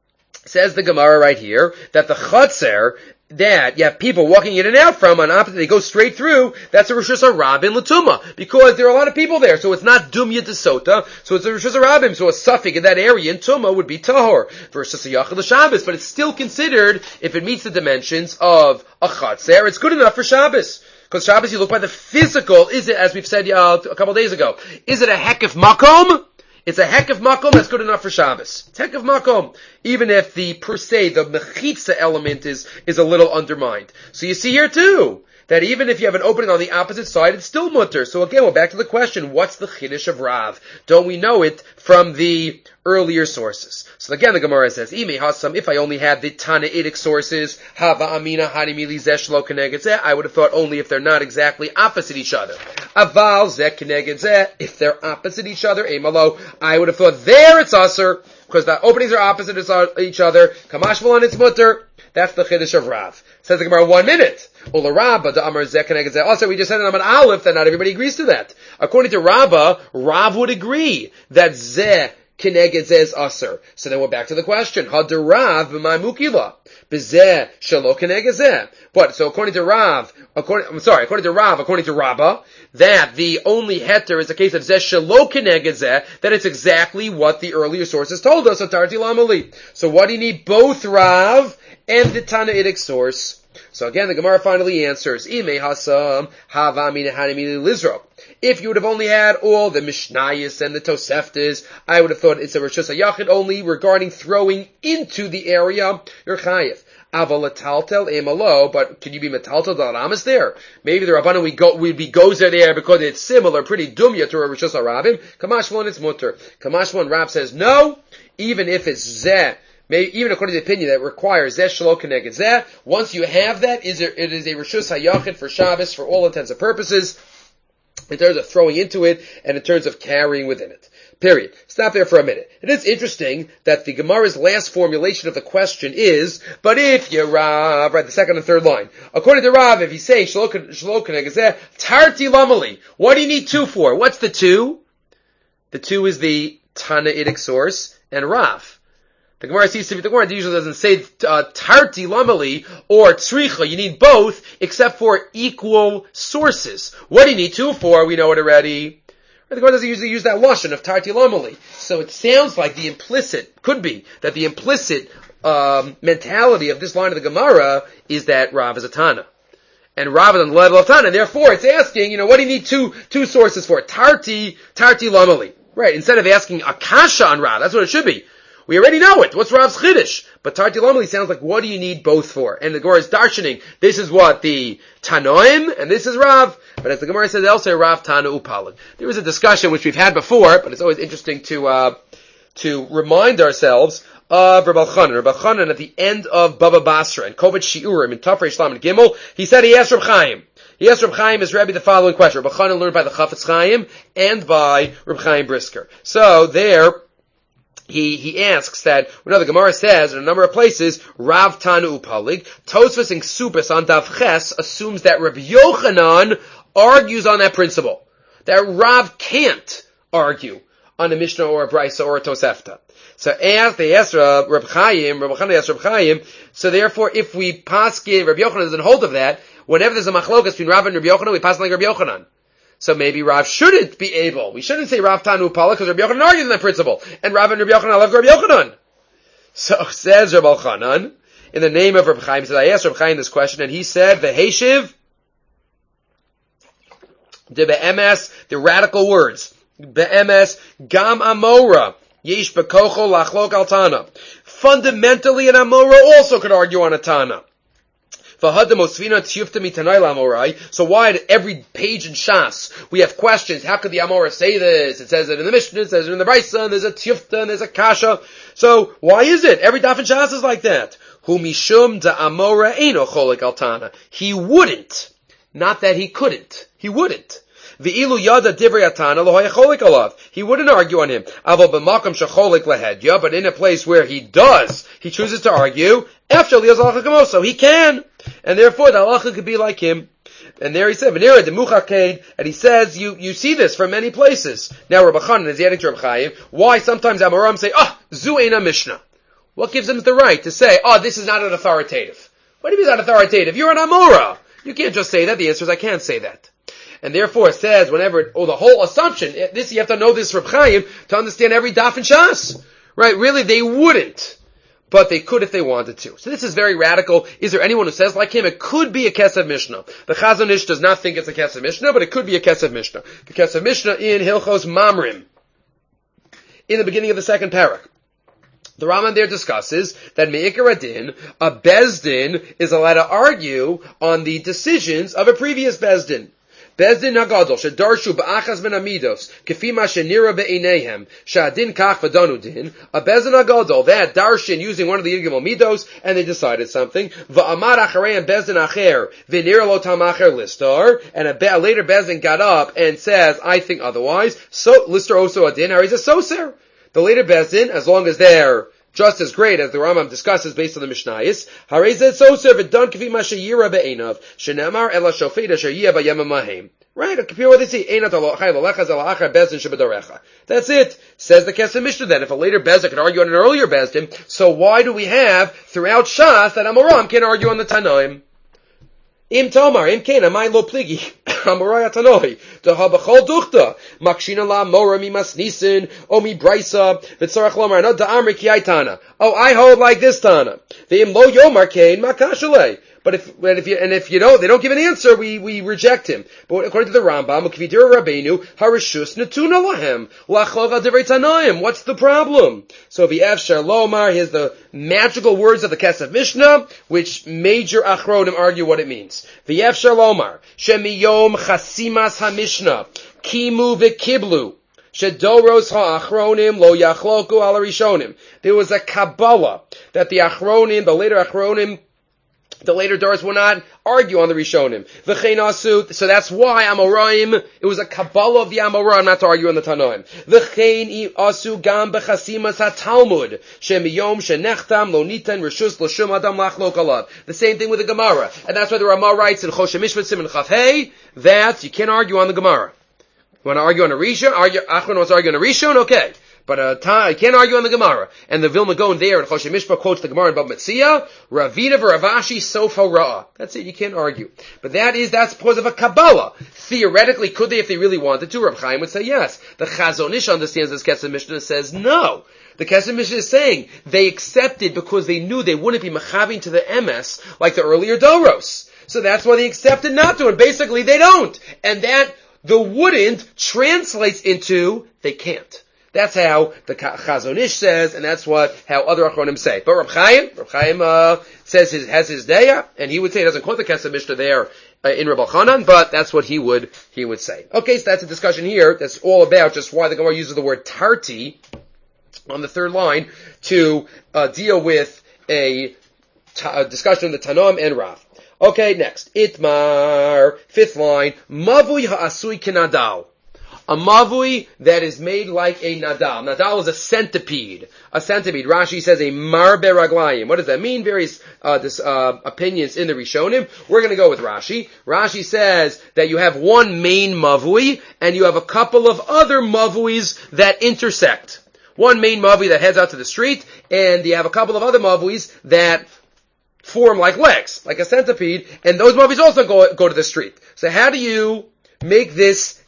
says the Gemara right here, that the Chatzar, that you have people walking in and out from, on opposite, they go straight through, that's a Rishus HaRabim L'Tumah, because there are a lot of people there, so it's not Dumya D'Sota, so it's a Rishus HaRabim, so a suffix in that area in Tumah would be Tahor, versus a Yachid L'Shabbos, but it's still considered, if it meets the dimensions of a Chatzar, it's good enough for Shabbos. Because Shabbos, you look by the physical, is it, as we've said uh, a couple days ago, is it a hekef makom? It's a heck of makom that's good enough for Shabbos. It's heck of makom, even if the per se the mechitza element is is a little undermined. So you see here too that even if you have an opening on the opposite side, it's still mutter. So again, we're back to the question: what's the chiddush of Rav? Don't we know it from the earlier sources? So again, the Gemara says, "Ime hasam." If I only had the Tanaitic sources, hava amina hanimili zesh lo keneged zeh, I would have thought only if they're not exactly opposite each other. Aval zeh keneged zeh, if they're opposite each other, emalo, I would have thought there it's aser, because the openings are opposite each other. Kamash v'lan it's mutter. That's the chiddush of Rav. Says the Gemara, one minute. Ula Rabba, the Amar Zeh Keneged Zeh. Also, we just said in Amar Aleph that not everybody agrees to that. According to Rabba, Rav would agree that Zeh Keneged Zeh is aser. So then we're back to the question. Hadarav b'may mukila. B'zeh shelo Keneged Zeh. But, so according to Rav, according, I'm sorry, according to Rav, according to Rabba, that the only heter is a case of Zeh shelo Keneged Zeh, that it's exactly what the earlier sources told us, Atarti Lamali. So what do you need? Both Rav and the Tanaitic source. So again, the Gemara finally answers, Ime hasam hava mina hanimili lizro. If you would have only had all the Mishnayos and the Toseftas, I would have thought it's a Rishus HaYachid only regarding throwing into the area, you're chayiv. Aval taltel emalo, but can you be metaltel dalamas there? Maybe the Rabbanan we go we'd be gozer there because it's similar, pretty dumya to a Rishus HaRabim. Kamashvon it's mutter. Kamashvon Rab says no, even if it's zeh. Maybe, even according to the opinion that requires Zeh Shelo Keneged Zeh, once you have that, is there, it is a Rishus HaYachid for Shabbos for all intents and purposes, in terms of throwing into it, and in terms of carrying within it. Period. Stop there for a minute. It is interesting that the Gemara's last formulation of the question is, but if you Rav, right, the second and third line. According to Rav, if you say Shelo Keneged Zeh, Tarti Lamali, what do you need two for? What's the two? The two is the Tanaitic source, and Rav. The Gemara seems to be, the Gemara usually doesn't say uh, tarti lamali or tzricha. You need both, except for equal sources. What do you need two for? We know it already. The Gemara doesn't usually use that lashon of tarti lamali. So it sounds like the implicit, could be, that the implicit um, mentality of this line of the Gemara is that Rav is a Tana. And Rav is on the level of Tana. And therefore it's asking, you know, what do you need two, two sources for? Tarti, tarti lamali. Right, instead of asking akasha on Rav, that's what it should be. We already know it. What's Rav's chiddush? But Tarti Lamali sounds like, what do you need both for? And the Gemara is darshaning. This is what? The Tanoim, and this is Rav. But as the Gemara says elsewhere, Rav Tana Upalad. There is a discussion which we've had before, but it's always interesting to, uh, to remind ourselves of Rabbi Chanan. Rabbi Chanan at the end of Baba Basra, and Kovet Shiurim, in Tafrei Shlam and Gimel, he said he asked Reb Chaim. He asked Reb Chaim, his Rebbe, the following question. Rabbi Chanan learned by the Chafetz Chaim and by Reb Chaim Brisker. So there, He, he asks that, we know the Gemara says in a number of places, Rav Tanu Upalig, Tosfos and Ksubas on Dav Ches assumes that Rabbi Yochanan argues on that principle. That Rav can't argue on a Mishnah or a Brisa or a Tosefta. So as they asked uh, Rabbi Chaim, Rabbi Chanan asked Rabbi Chaim, so therefore if we paskin, Rabbi Yochanan doesn't hold of that, whenever there's a machlokas between Rav and Rabbi Yochanan, we pass like Rabbi Yochanan. So maybe Rav shouldn't be able. We shouldn't say Rav Tanu Pala because Rabbi Yochanan argued in that principle. And Rav and Rabbi Yochanan love Rabbi Yochanan. So says Rabbi Chanan, in the name of Reb Chaim. He said, I asked Reb Chaim this question, and he said, V'heshiv, the be'emes, the radical words, be'emes, gam amora, yesh bekocho lachlok al tana. Fundamentally, an amora also could argue on a tana. So why at every page in Shas we have questions? How could the Amora say this? It says it in the Mishnah, it says it in the Brisa, there's a Tiyufta, and there's a Kasha. So why is it? Every daf in Shas is like that. Hu mishum da Amora eino cholik altana. He wouldn't. Not that he couldn't. He wouldn't. V'ilu yada divrei atana lohoya cholik alav. He wouldn't argue on him. Aval b'makom shecholik lehedya, but in a place where he does, he chooses to argue, after liyaz halacha kamoso, he can. And therefore the halacha could be like him. And there he said, V'nira demuchaked, and he says, you, you see this from many places. Now Rabbi Chanan is adding to Rabbi Chaim, why sometimes Amoram say, ah, oh, zu eina Mishnah. What gives him the right to say, oh, this is not an authoritative? What do you mean not authoritative? You're an Amora. You can't just say that. The answer is I can't say that. And therefore it says, whenever, it, oh, the whole assumption, this, you have to know this Reb Chaim to understand every daf and shas. Right? Really, they wouldn't. But they could if they wanted to. So this is very radical. Is there anyone who says like him? It could be a Kesev Mishnah. The Chazon Ish does not think it's a Kesev Mishnah, but it could be a Kesev Mishnah. The Kesev Mishnah in Hilchos Mamrim, in the beginning of the second parak. The Rambam there discusses that Me'ikar Adin, a Bezdin, is allowed to argue on the decisions of a previous Bezdin. Bezdin Hagadol, Shedarshu Ba'achas Ben Amidos, Kefima Shenira Be'ineihem, Shadin Kach V'donu Din, a Bezdin Hagadol, that Darshan using one of the Yigimel Midos, and they decided something, Va'amar Acharei and Bezdin Acher, V'nira Lo Tam Acher Listar, and a, be- a later Bezdin got up and says, I think otherwise, so, Listar Oso Adin, or he's a Soser. The later Bezdin, as long as they're just as great as the Rambam discusses based on the Mishnayos, Harezet Soser v'dan k'vi ma sheyira be'enav, shenemar ela shofet asher yiyah b'yem ha'mahem. Right? Compare what they say. Einat alachai l'lechaz alachar bezdin shebedarecha. That's it. Says the Kesef Mishnah then. If a later bezdin can argue on an earlier bezdin, so why do we have throughout Shas that Amoram can argue on the Tanaim? Im Tomar, Im Kena, Mai Lo Pligi, Amoraya Tanoi, the Habachol Duchta, Makshina La Mora Mi Masnisin, O Mi Brisa, Vitzarach Lomar, not the Amri Kiaitana. Oh, I hold like this Tana. The Im Lo Yomar Kain, Makashale. But if, and if you, and if you don't, they don't give an answer, we, we reject him. But according to the Rambam, Ukvidira Rabbeinu, Harishus Netuna Lahem, Lachlov Al Divrei Tanaim. What's the problem? So V'ev Shalomar, here's the magical words of the Kesef Mishnah, which major Achronim argue what it means. V'ev Shalomar, Shemiyom Chasimas HaMishnah, Kimu V'kiblu, Shedoros ha'achronim lo yachloku al rishonim. There was a Kabbalah that the Achronim, the later Achronim, the later Doris will not argue on the Rishonim. V'chein asu, so that's why Amoraim, it was a Kabbalah of the Amoraim not to argue on the Tanoim. V'chein asu gam b'chasimas ha-Talmud, shemiyom shenechtam lo nitan reshus l'shum adam lachlok alav. The same thing with the Gemara. And that's why the Ramah writes in Choshe Mishpat Siman Chaf Hey, that you can't argue on the Gemara. You want to argue on a Rishon? Argue, Achron wants to argue on a Rishon? Okay. But uh, ta, I can't argue on the Gemara. And the Vilna Gaon there in Choshe Mishpah quotes the Gemara in Bab Metzia, Ravina v'Ravashi sofa ra'ah. That's it, you can't argue. But that is, that's because of a Kabbalah. Theoretically, could they if they really wanted to? Reb Chaim would say yes. The Chazon Ish understands this Kesef Mishnah and says no. The Kesef Mishnah is saying they accepted because they knew they wouldn't be machaving to the M S like the earlier Doros. So that's why they accepted not to, and basically they don't. And that, the wouldn't translates into they can't. That's how the Chazon Ish says, and that's what how other Achronim say. But Reb Chaim, Reb Chaim uh, says his has his daya, and he would say he doesn't quote the Kesef Mishnah there uh, in Reb Elchanan, but that's what he would he would say. Okay, so that's a discussion here. That's all about just why the Gemara uses the word tarti on the third line to uh, deal with a, ta- a discussion of the Tanam and Rav. Okay, next Itmar, fifth line, Mavui ha'asui kinadal. A mavui that is made like a nadal. Nadal is a centipede. A centipede. Rashi says a marbe raglayim. What does that mean? Various uh, this, uh, opinions in the Rishonim. We're going to go with Rashi. Rashi says that you have one main mavui and you have a couple of other mavuis that intersect. One main mavui that heads out to the street, and you have a couple of other mavuis that form like legs, like a centipede, and those mavuis also go go to the street. So how do you make this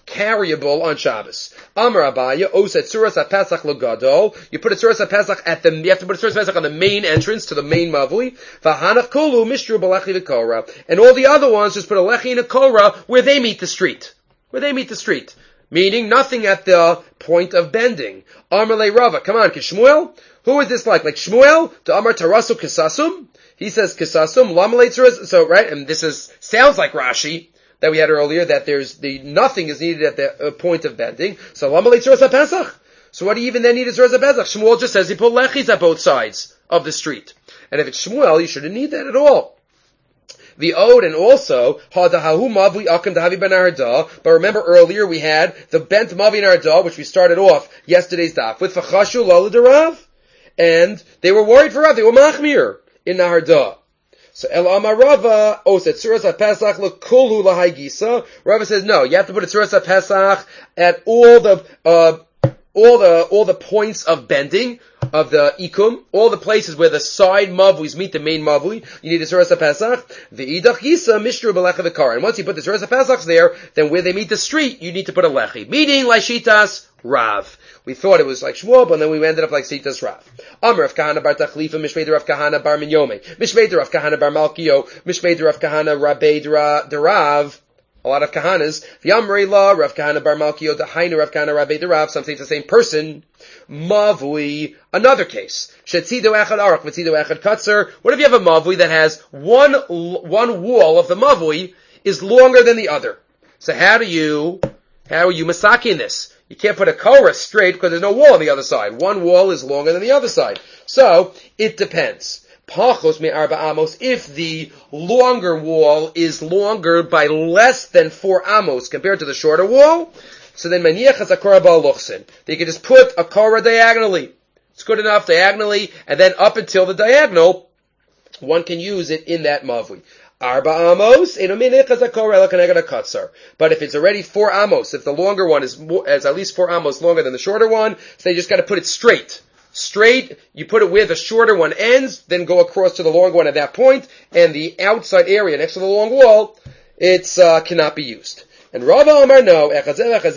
carryable on Shabbos. Amar Abaya, Oset Suras HaPesach L'Gadol. You put a Suras HaPesach at the, you have to put a Suras HaPesach on the main entrance to the main Mavui. V'hanach Kolu Mishru B'Lechi V'Korah. And all the other ones just put a Lechi and a Korah where they meet the street. Where they meet the street. Meaning nothing at the point of bending. Amar Le Rava. Come on, Kishmuel. Who is this like? Like Shmuel? To Amar Tarasu Kisasum? He says Kisasum. Lamalei Tzuras. So, right? And this is, sounds like Rashi that we had earlier, that there's the, nothing is needed at the uh, point of bending. So Lamalei Tzuras HaPesach. So what do you even then need is Tzuras HaPesach? Shmuel just says he put lechis at both sides of the street. And if it's Shmuel, you shouldn't need that at all. The Ode, and also, Hadahahu Mavui Akim Dahavi Ben Arda. But remember earlier we had the bent Mavi Arda, which we started off yesterday's daf with Fachashu Lala Derav. And they were worried for Rav. They were Machmir in Naharda. So El Amar Rava, Oset Tzuras HaPesach L'Kulhu L'Hai Gisa. Rava says no, you have to put a Tzuras HaPesach at all the, uh, all the, all the points of bending of the ikum, all the places where the side mavuis meet the main mavui, you need a Tzuras HaPesach. The idach yisa mishru b'lecha v'kar. And once you put the Tzuras HaPesach there, then where they meet the street, you need to put a lechi. Meaning, like Shitas Rav. We thought it was like Shmuel, but then we ended up like Shitas Rav. Amr of Kahana bar Tachlifa, Mishmeder of Kahana bar Minyome, Mishmeder of Kahana bar Malkio, Mishmeder of Kahana Rabbe Derav. A lot of kahanas. V'yamrei la, Rav Kahana bar Malkio, Dahainu Rav Kahana Rabbe Derav. Some say it's the same person. Mavui. Another case. Shetzido echad arak, v'tzido echad katzer. What if you have a mavui that has one, one wall of the mavui is longer than the other? So how do you, how are you masaking this? You can't put a korah straight because there's no wall on the other side. One wall is longer than the other side. So, it depends. Pachos me arba amos, if the longer wall is longer by less than four amos compared to the shorter wall, so then maniach has a korah ba'aluchsin. They can just put a korah diagonally. It's good enough diagonally, and then up until the diagonal, one can use it in that mavui. Arba amos, but if it's already four amos, if the longer one is, more, is at least four amos longer than the shorter one, so they just got to put it straight. Straight, you put it where the shorter one ends, then go across to the longer one at that point, and the outside area next to the long wall, it's uh, cannot be used. And Rava Amar no, Rava says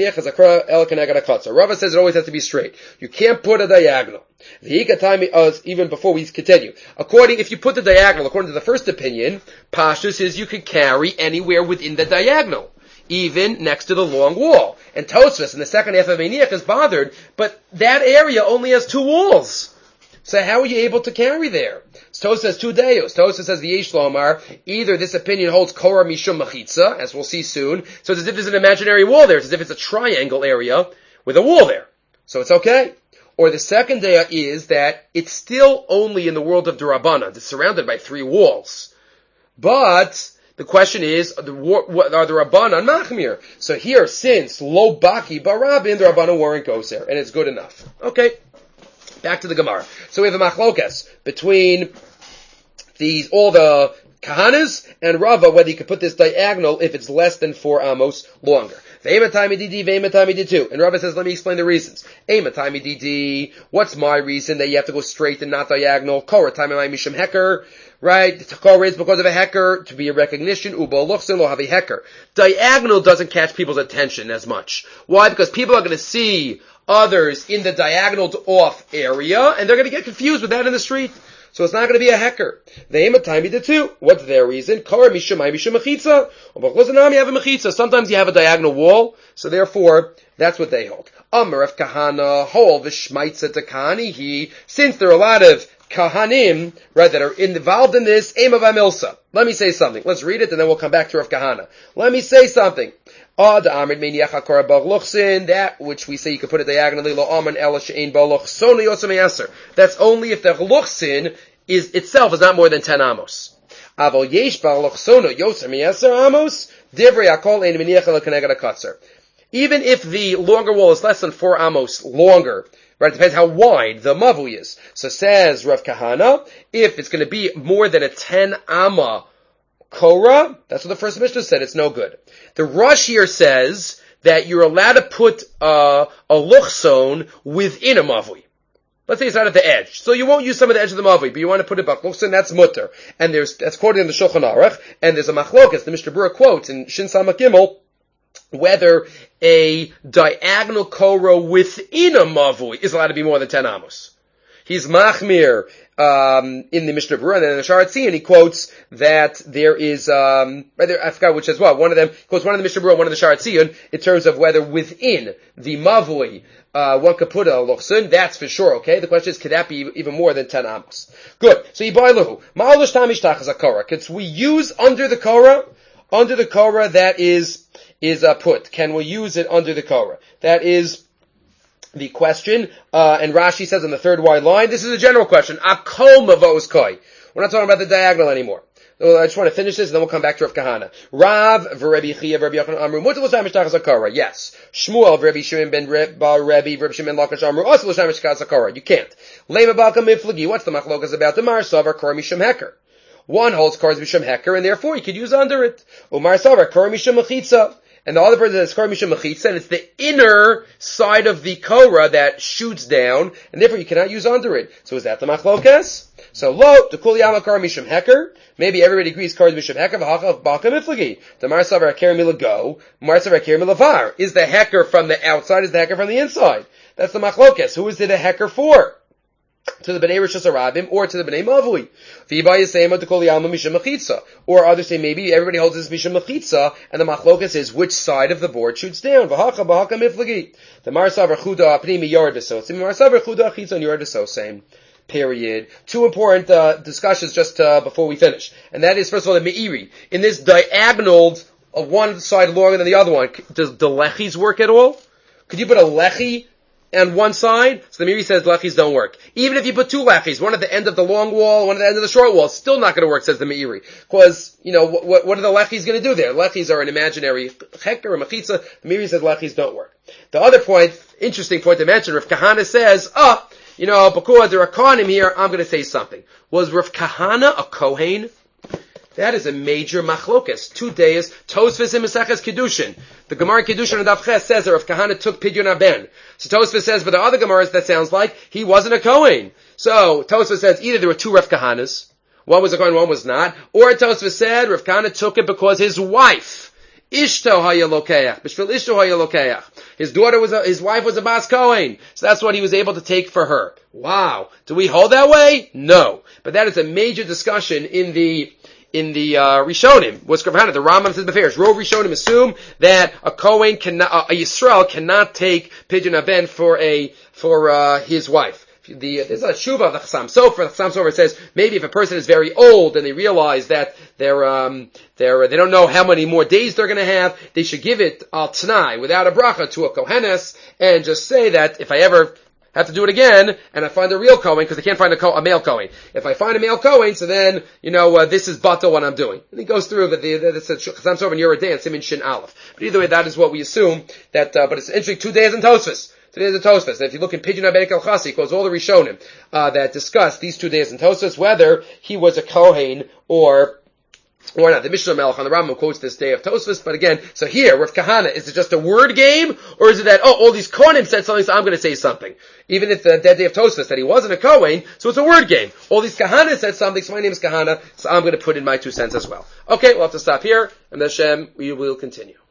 it always has to be straight. You can't put a diagonal. Even before we continue, according, if you put the diagonal, according to the first opinion, Pashtus says you can carry anywhere within the diagonal, even next to the long wall. And Tosfos in the second half of Maniach is bothered, but that area only has two walls. So how are you able to carry there? Tosfos says two deos. Tosfos says the Yesh Lomar, either this opinion holds Korah Mishum Machitza, as we'll see soon, so it's as if there's an imaginary wall there. It's as if it's a triangle area with a wall there. So it's okay. Or the second dea is that it's still only in the world of Durabanan. It's surrounded by three walls. But the question is, are the Rabbanan Machmir? So here, since Lo Baki Barabin, the Rabbanan weren't goes there, and it's good enough. Okay. Back to the Gemara. So we have a machlokas between these, all the kahanas and Rava, whether you could put this diagonal if it's less than four amos longer. And Rava says, let me explain the reasons. What's my reason that you have to go straight and not diagonal? Korah tamimai mishum heker. Right? The Korah is because of a heker, to be a recognition. Uba luchsin lo have a heker. Diagonal doesn't catch people's attention as much. Why? Because people are going to see others in the diagonal off area, and they're going to get confused with that in the street. So it's not going to be a hecker. They aim a time the two. What's their reason? Korah mishumai mishum mechitza. You have a mechitza. Sometimes you have a diagonal wall, so therefore that's what they hold. Amar of kahana hol v'shmaitza takanihi. Since there are a lot of kahanim, right, that are involved in this, aim of amilsa. Let me say something. Let's read it, and then we'll come back to Rav Kahana. Let me say something. That which we say you can put it diagonally, that's only if the luchsin is itself is not more than ten amos. Even if the longer wall is less than four amos longer, right, it depends how wide the mavu is. So says Rav Kahana, if it's going to be more than a ten amma Korah, that's what the first Mishnah said, it's no good. The Rush here says that you're allowed to put uh, a luchson within a mavui. Let's say it's not at the edge. So you won't use some of the edge of the mavui, but you want to put it back luchson, that's mutter. And there's, that's quoted in the Shulchan Aruch, and there's a machlokas, the Mishnah Berurah quotes in Shin Samach Gimel, whether a diagonal kora within a mavui is allowed to be more than ten amos. He's machmir um, in the Mishnah Berurah, and then in the Sharat Tzion he quotes that there is, um, I forgot which as well. One of them quotes one of the Mishnah Berurah, one of the Sharat Tzion, in terms of whether within the mavui uh, one could put a lochsun. That's for sure. Okay. The question is, could that be even more than ten amos? Good. So yibaylahu ma'alosh tamish tachas a kora. Could we use under the kora, under the kora that is is uh, put? Can we use it under the kora? That is the question, uh, and Rashi says on the third wide line, this is a general question. Akol mavos koi. We're not talking about the diagonal anymore. So I just want to finish this, and then we'll come back to Rav Kahana. Rav v'Rebbi Chia v'Rebbi Yochanan Amru mutar l'shamish tachas hakara. Yes. Shmuel v'Rebbi Shimon ben Bar Rebbi v'Rebbi Shimon Lakish Amru also l'shamish tachas hakara. You can't. Lema balka miflagi. What's the machlokas about? The Mar Savar kor mishum heker. One holds kor mishum heker, and therefore you could use under it. Umar Savar kor mishum mechitza. And the other person is kor mishum mechitza, and it's the inner side of the kora that shoots down, and therefore you cannot use under it. So is that the machlokas? So lo, to kul yama kor mishum heker. Maybe everybody agrees kor mishum heker, v'hachav balka miflagi. The mar savar haker milago, mar savar haker milavar. Is the heker from the outside, is the heker from the inside? That's the machlokas. Who is it a heker for? To the Bnei Rosh Hashanah or to the Bnei Mavui. Or others say maybe everybody holds this Mishum Mechitza, and the machlokas is which side of the board shoots down. The Mar Savar Chuda Pnimi Yord V'Sosim, Mar Savar Chuda Chitzon Yord V'Sosim. Period. Two important uh, discussions just uh, before we finish. And that is, first of all, the Meiri. In this diagonal of one side longer than the other one, does the lechis work at all? Could you put a lechi on one side? So the Meiri says lechis don't work. Even if you put two lechis, one at the end of the long wall, one at the end of the short wall, it's still not going to work, says the Meiri. Because, you know, what, what are the lechis going to do there? Lechis are an imaginary heker or mechitza. The Meiri says lechis don't work. The other point, interesting point to mention, Rav Kahana says, ah, oh, you know, because there are Kohanim here, I'm going to say something. Was Rav Kahana a Kohen? That is a major machlokas. Two days, Tosfos in Maseches Kedushin. The Gemara in Kedushin and Daf Ches says that Rav Kahana took Pidyon Aben. So Tosfos says, but the other Gemaras that sounds like he wasn't a Kohen. So Tosfos says either there were two Rav Kahanas, one was a Kohen, one was not, or Tosfos said Rav Kahana took it because his wife, Ishto haya lokeach, b'shvil Ishto haya lokeach. His daughter was a, his wife was a Bas Kohen, so that's what he was able to take for her. Wow. Do we hold that way? No. But that is a major discussion in the In the uh, Rishonim, what's Rav Hana? The Rambam says beferish. Rov Rishonim assume that a Kohen cannot, uh, a Yisrael cannot take Pidyon Aben for a for uh, his wife. The, there's a tshuva of the Chassam Sofer. The Chassam Sofer says maybe if a person is very old and they realize that they're um they're they don't know how many more days they're going to have, they should give it al t'nai without a bracha to a kohenes and just say that if I ever have to do it again, and I find a real Kohen, because I can't find a, co- a male Kohen. If I find a male Kohen, so then, you know, uh, this is batal what I'm doing. And he goes through the, the, the, the Chassam Sofer and Yoreh and Simin Shin Aleph. But either way, that is what we assume, that, uh, but it's interesting, two days in Tosfos. Two days in Tosfos. And if you look in Pidyon Aben Kalchasi, it goes all the Rishonim, uh, that discuss these two days in Tosfos, whether he was a Kohen or Or not. The Mishnah Melech on the Rambam quotes this day of Tosfos, but again, so here, Rav Kahana, is it just a word game, or is it that, oh, all these Kohanim said something, so I'm going to say something? Even if the dead day of Tosfos that he wasn't a Kohen, so it's a word game. All these Kahana said something, so my name is Kahana, so I'm going to put in my two cents as well. Okay, we'll have to stop here, and Hashem, we will continue.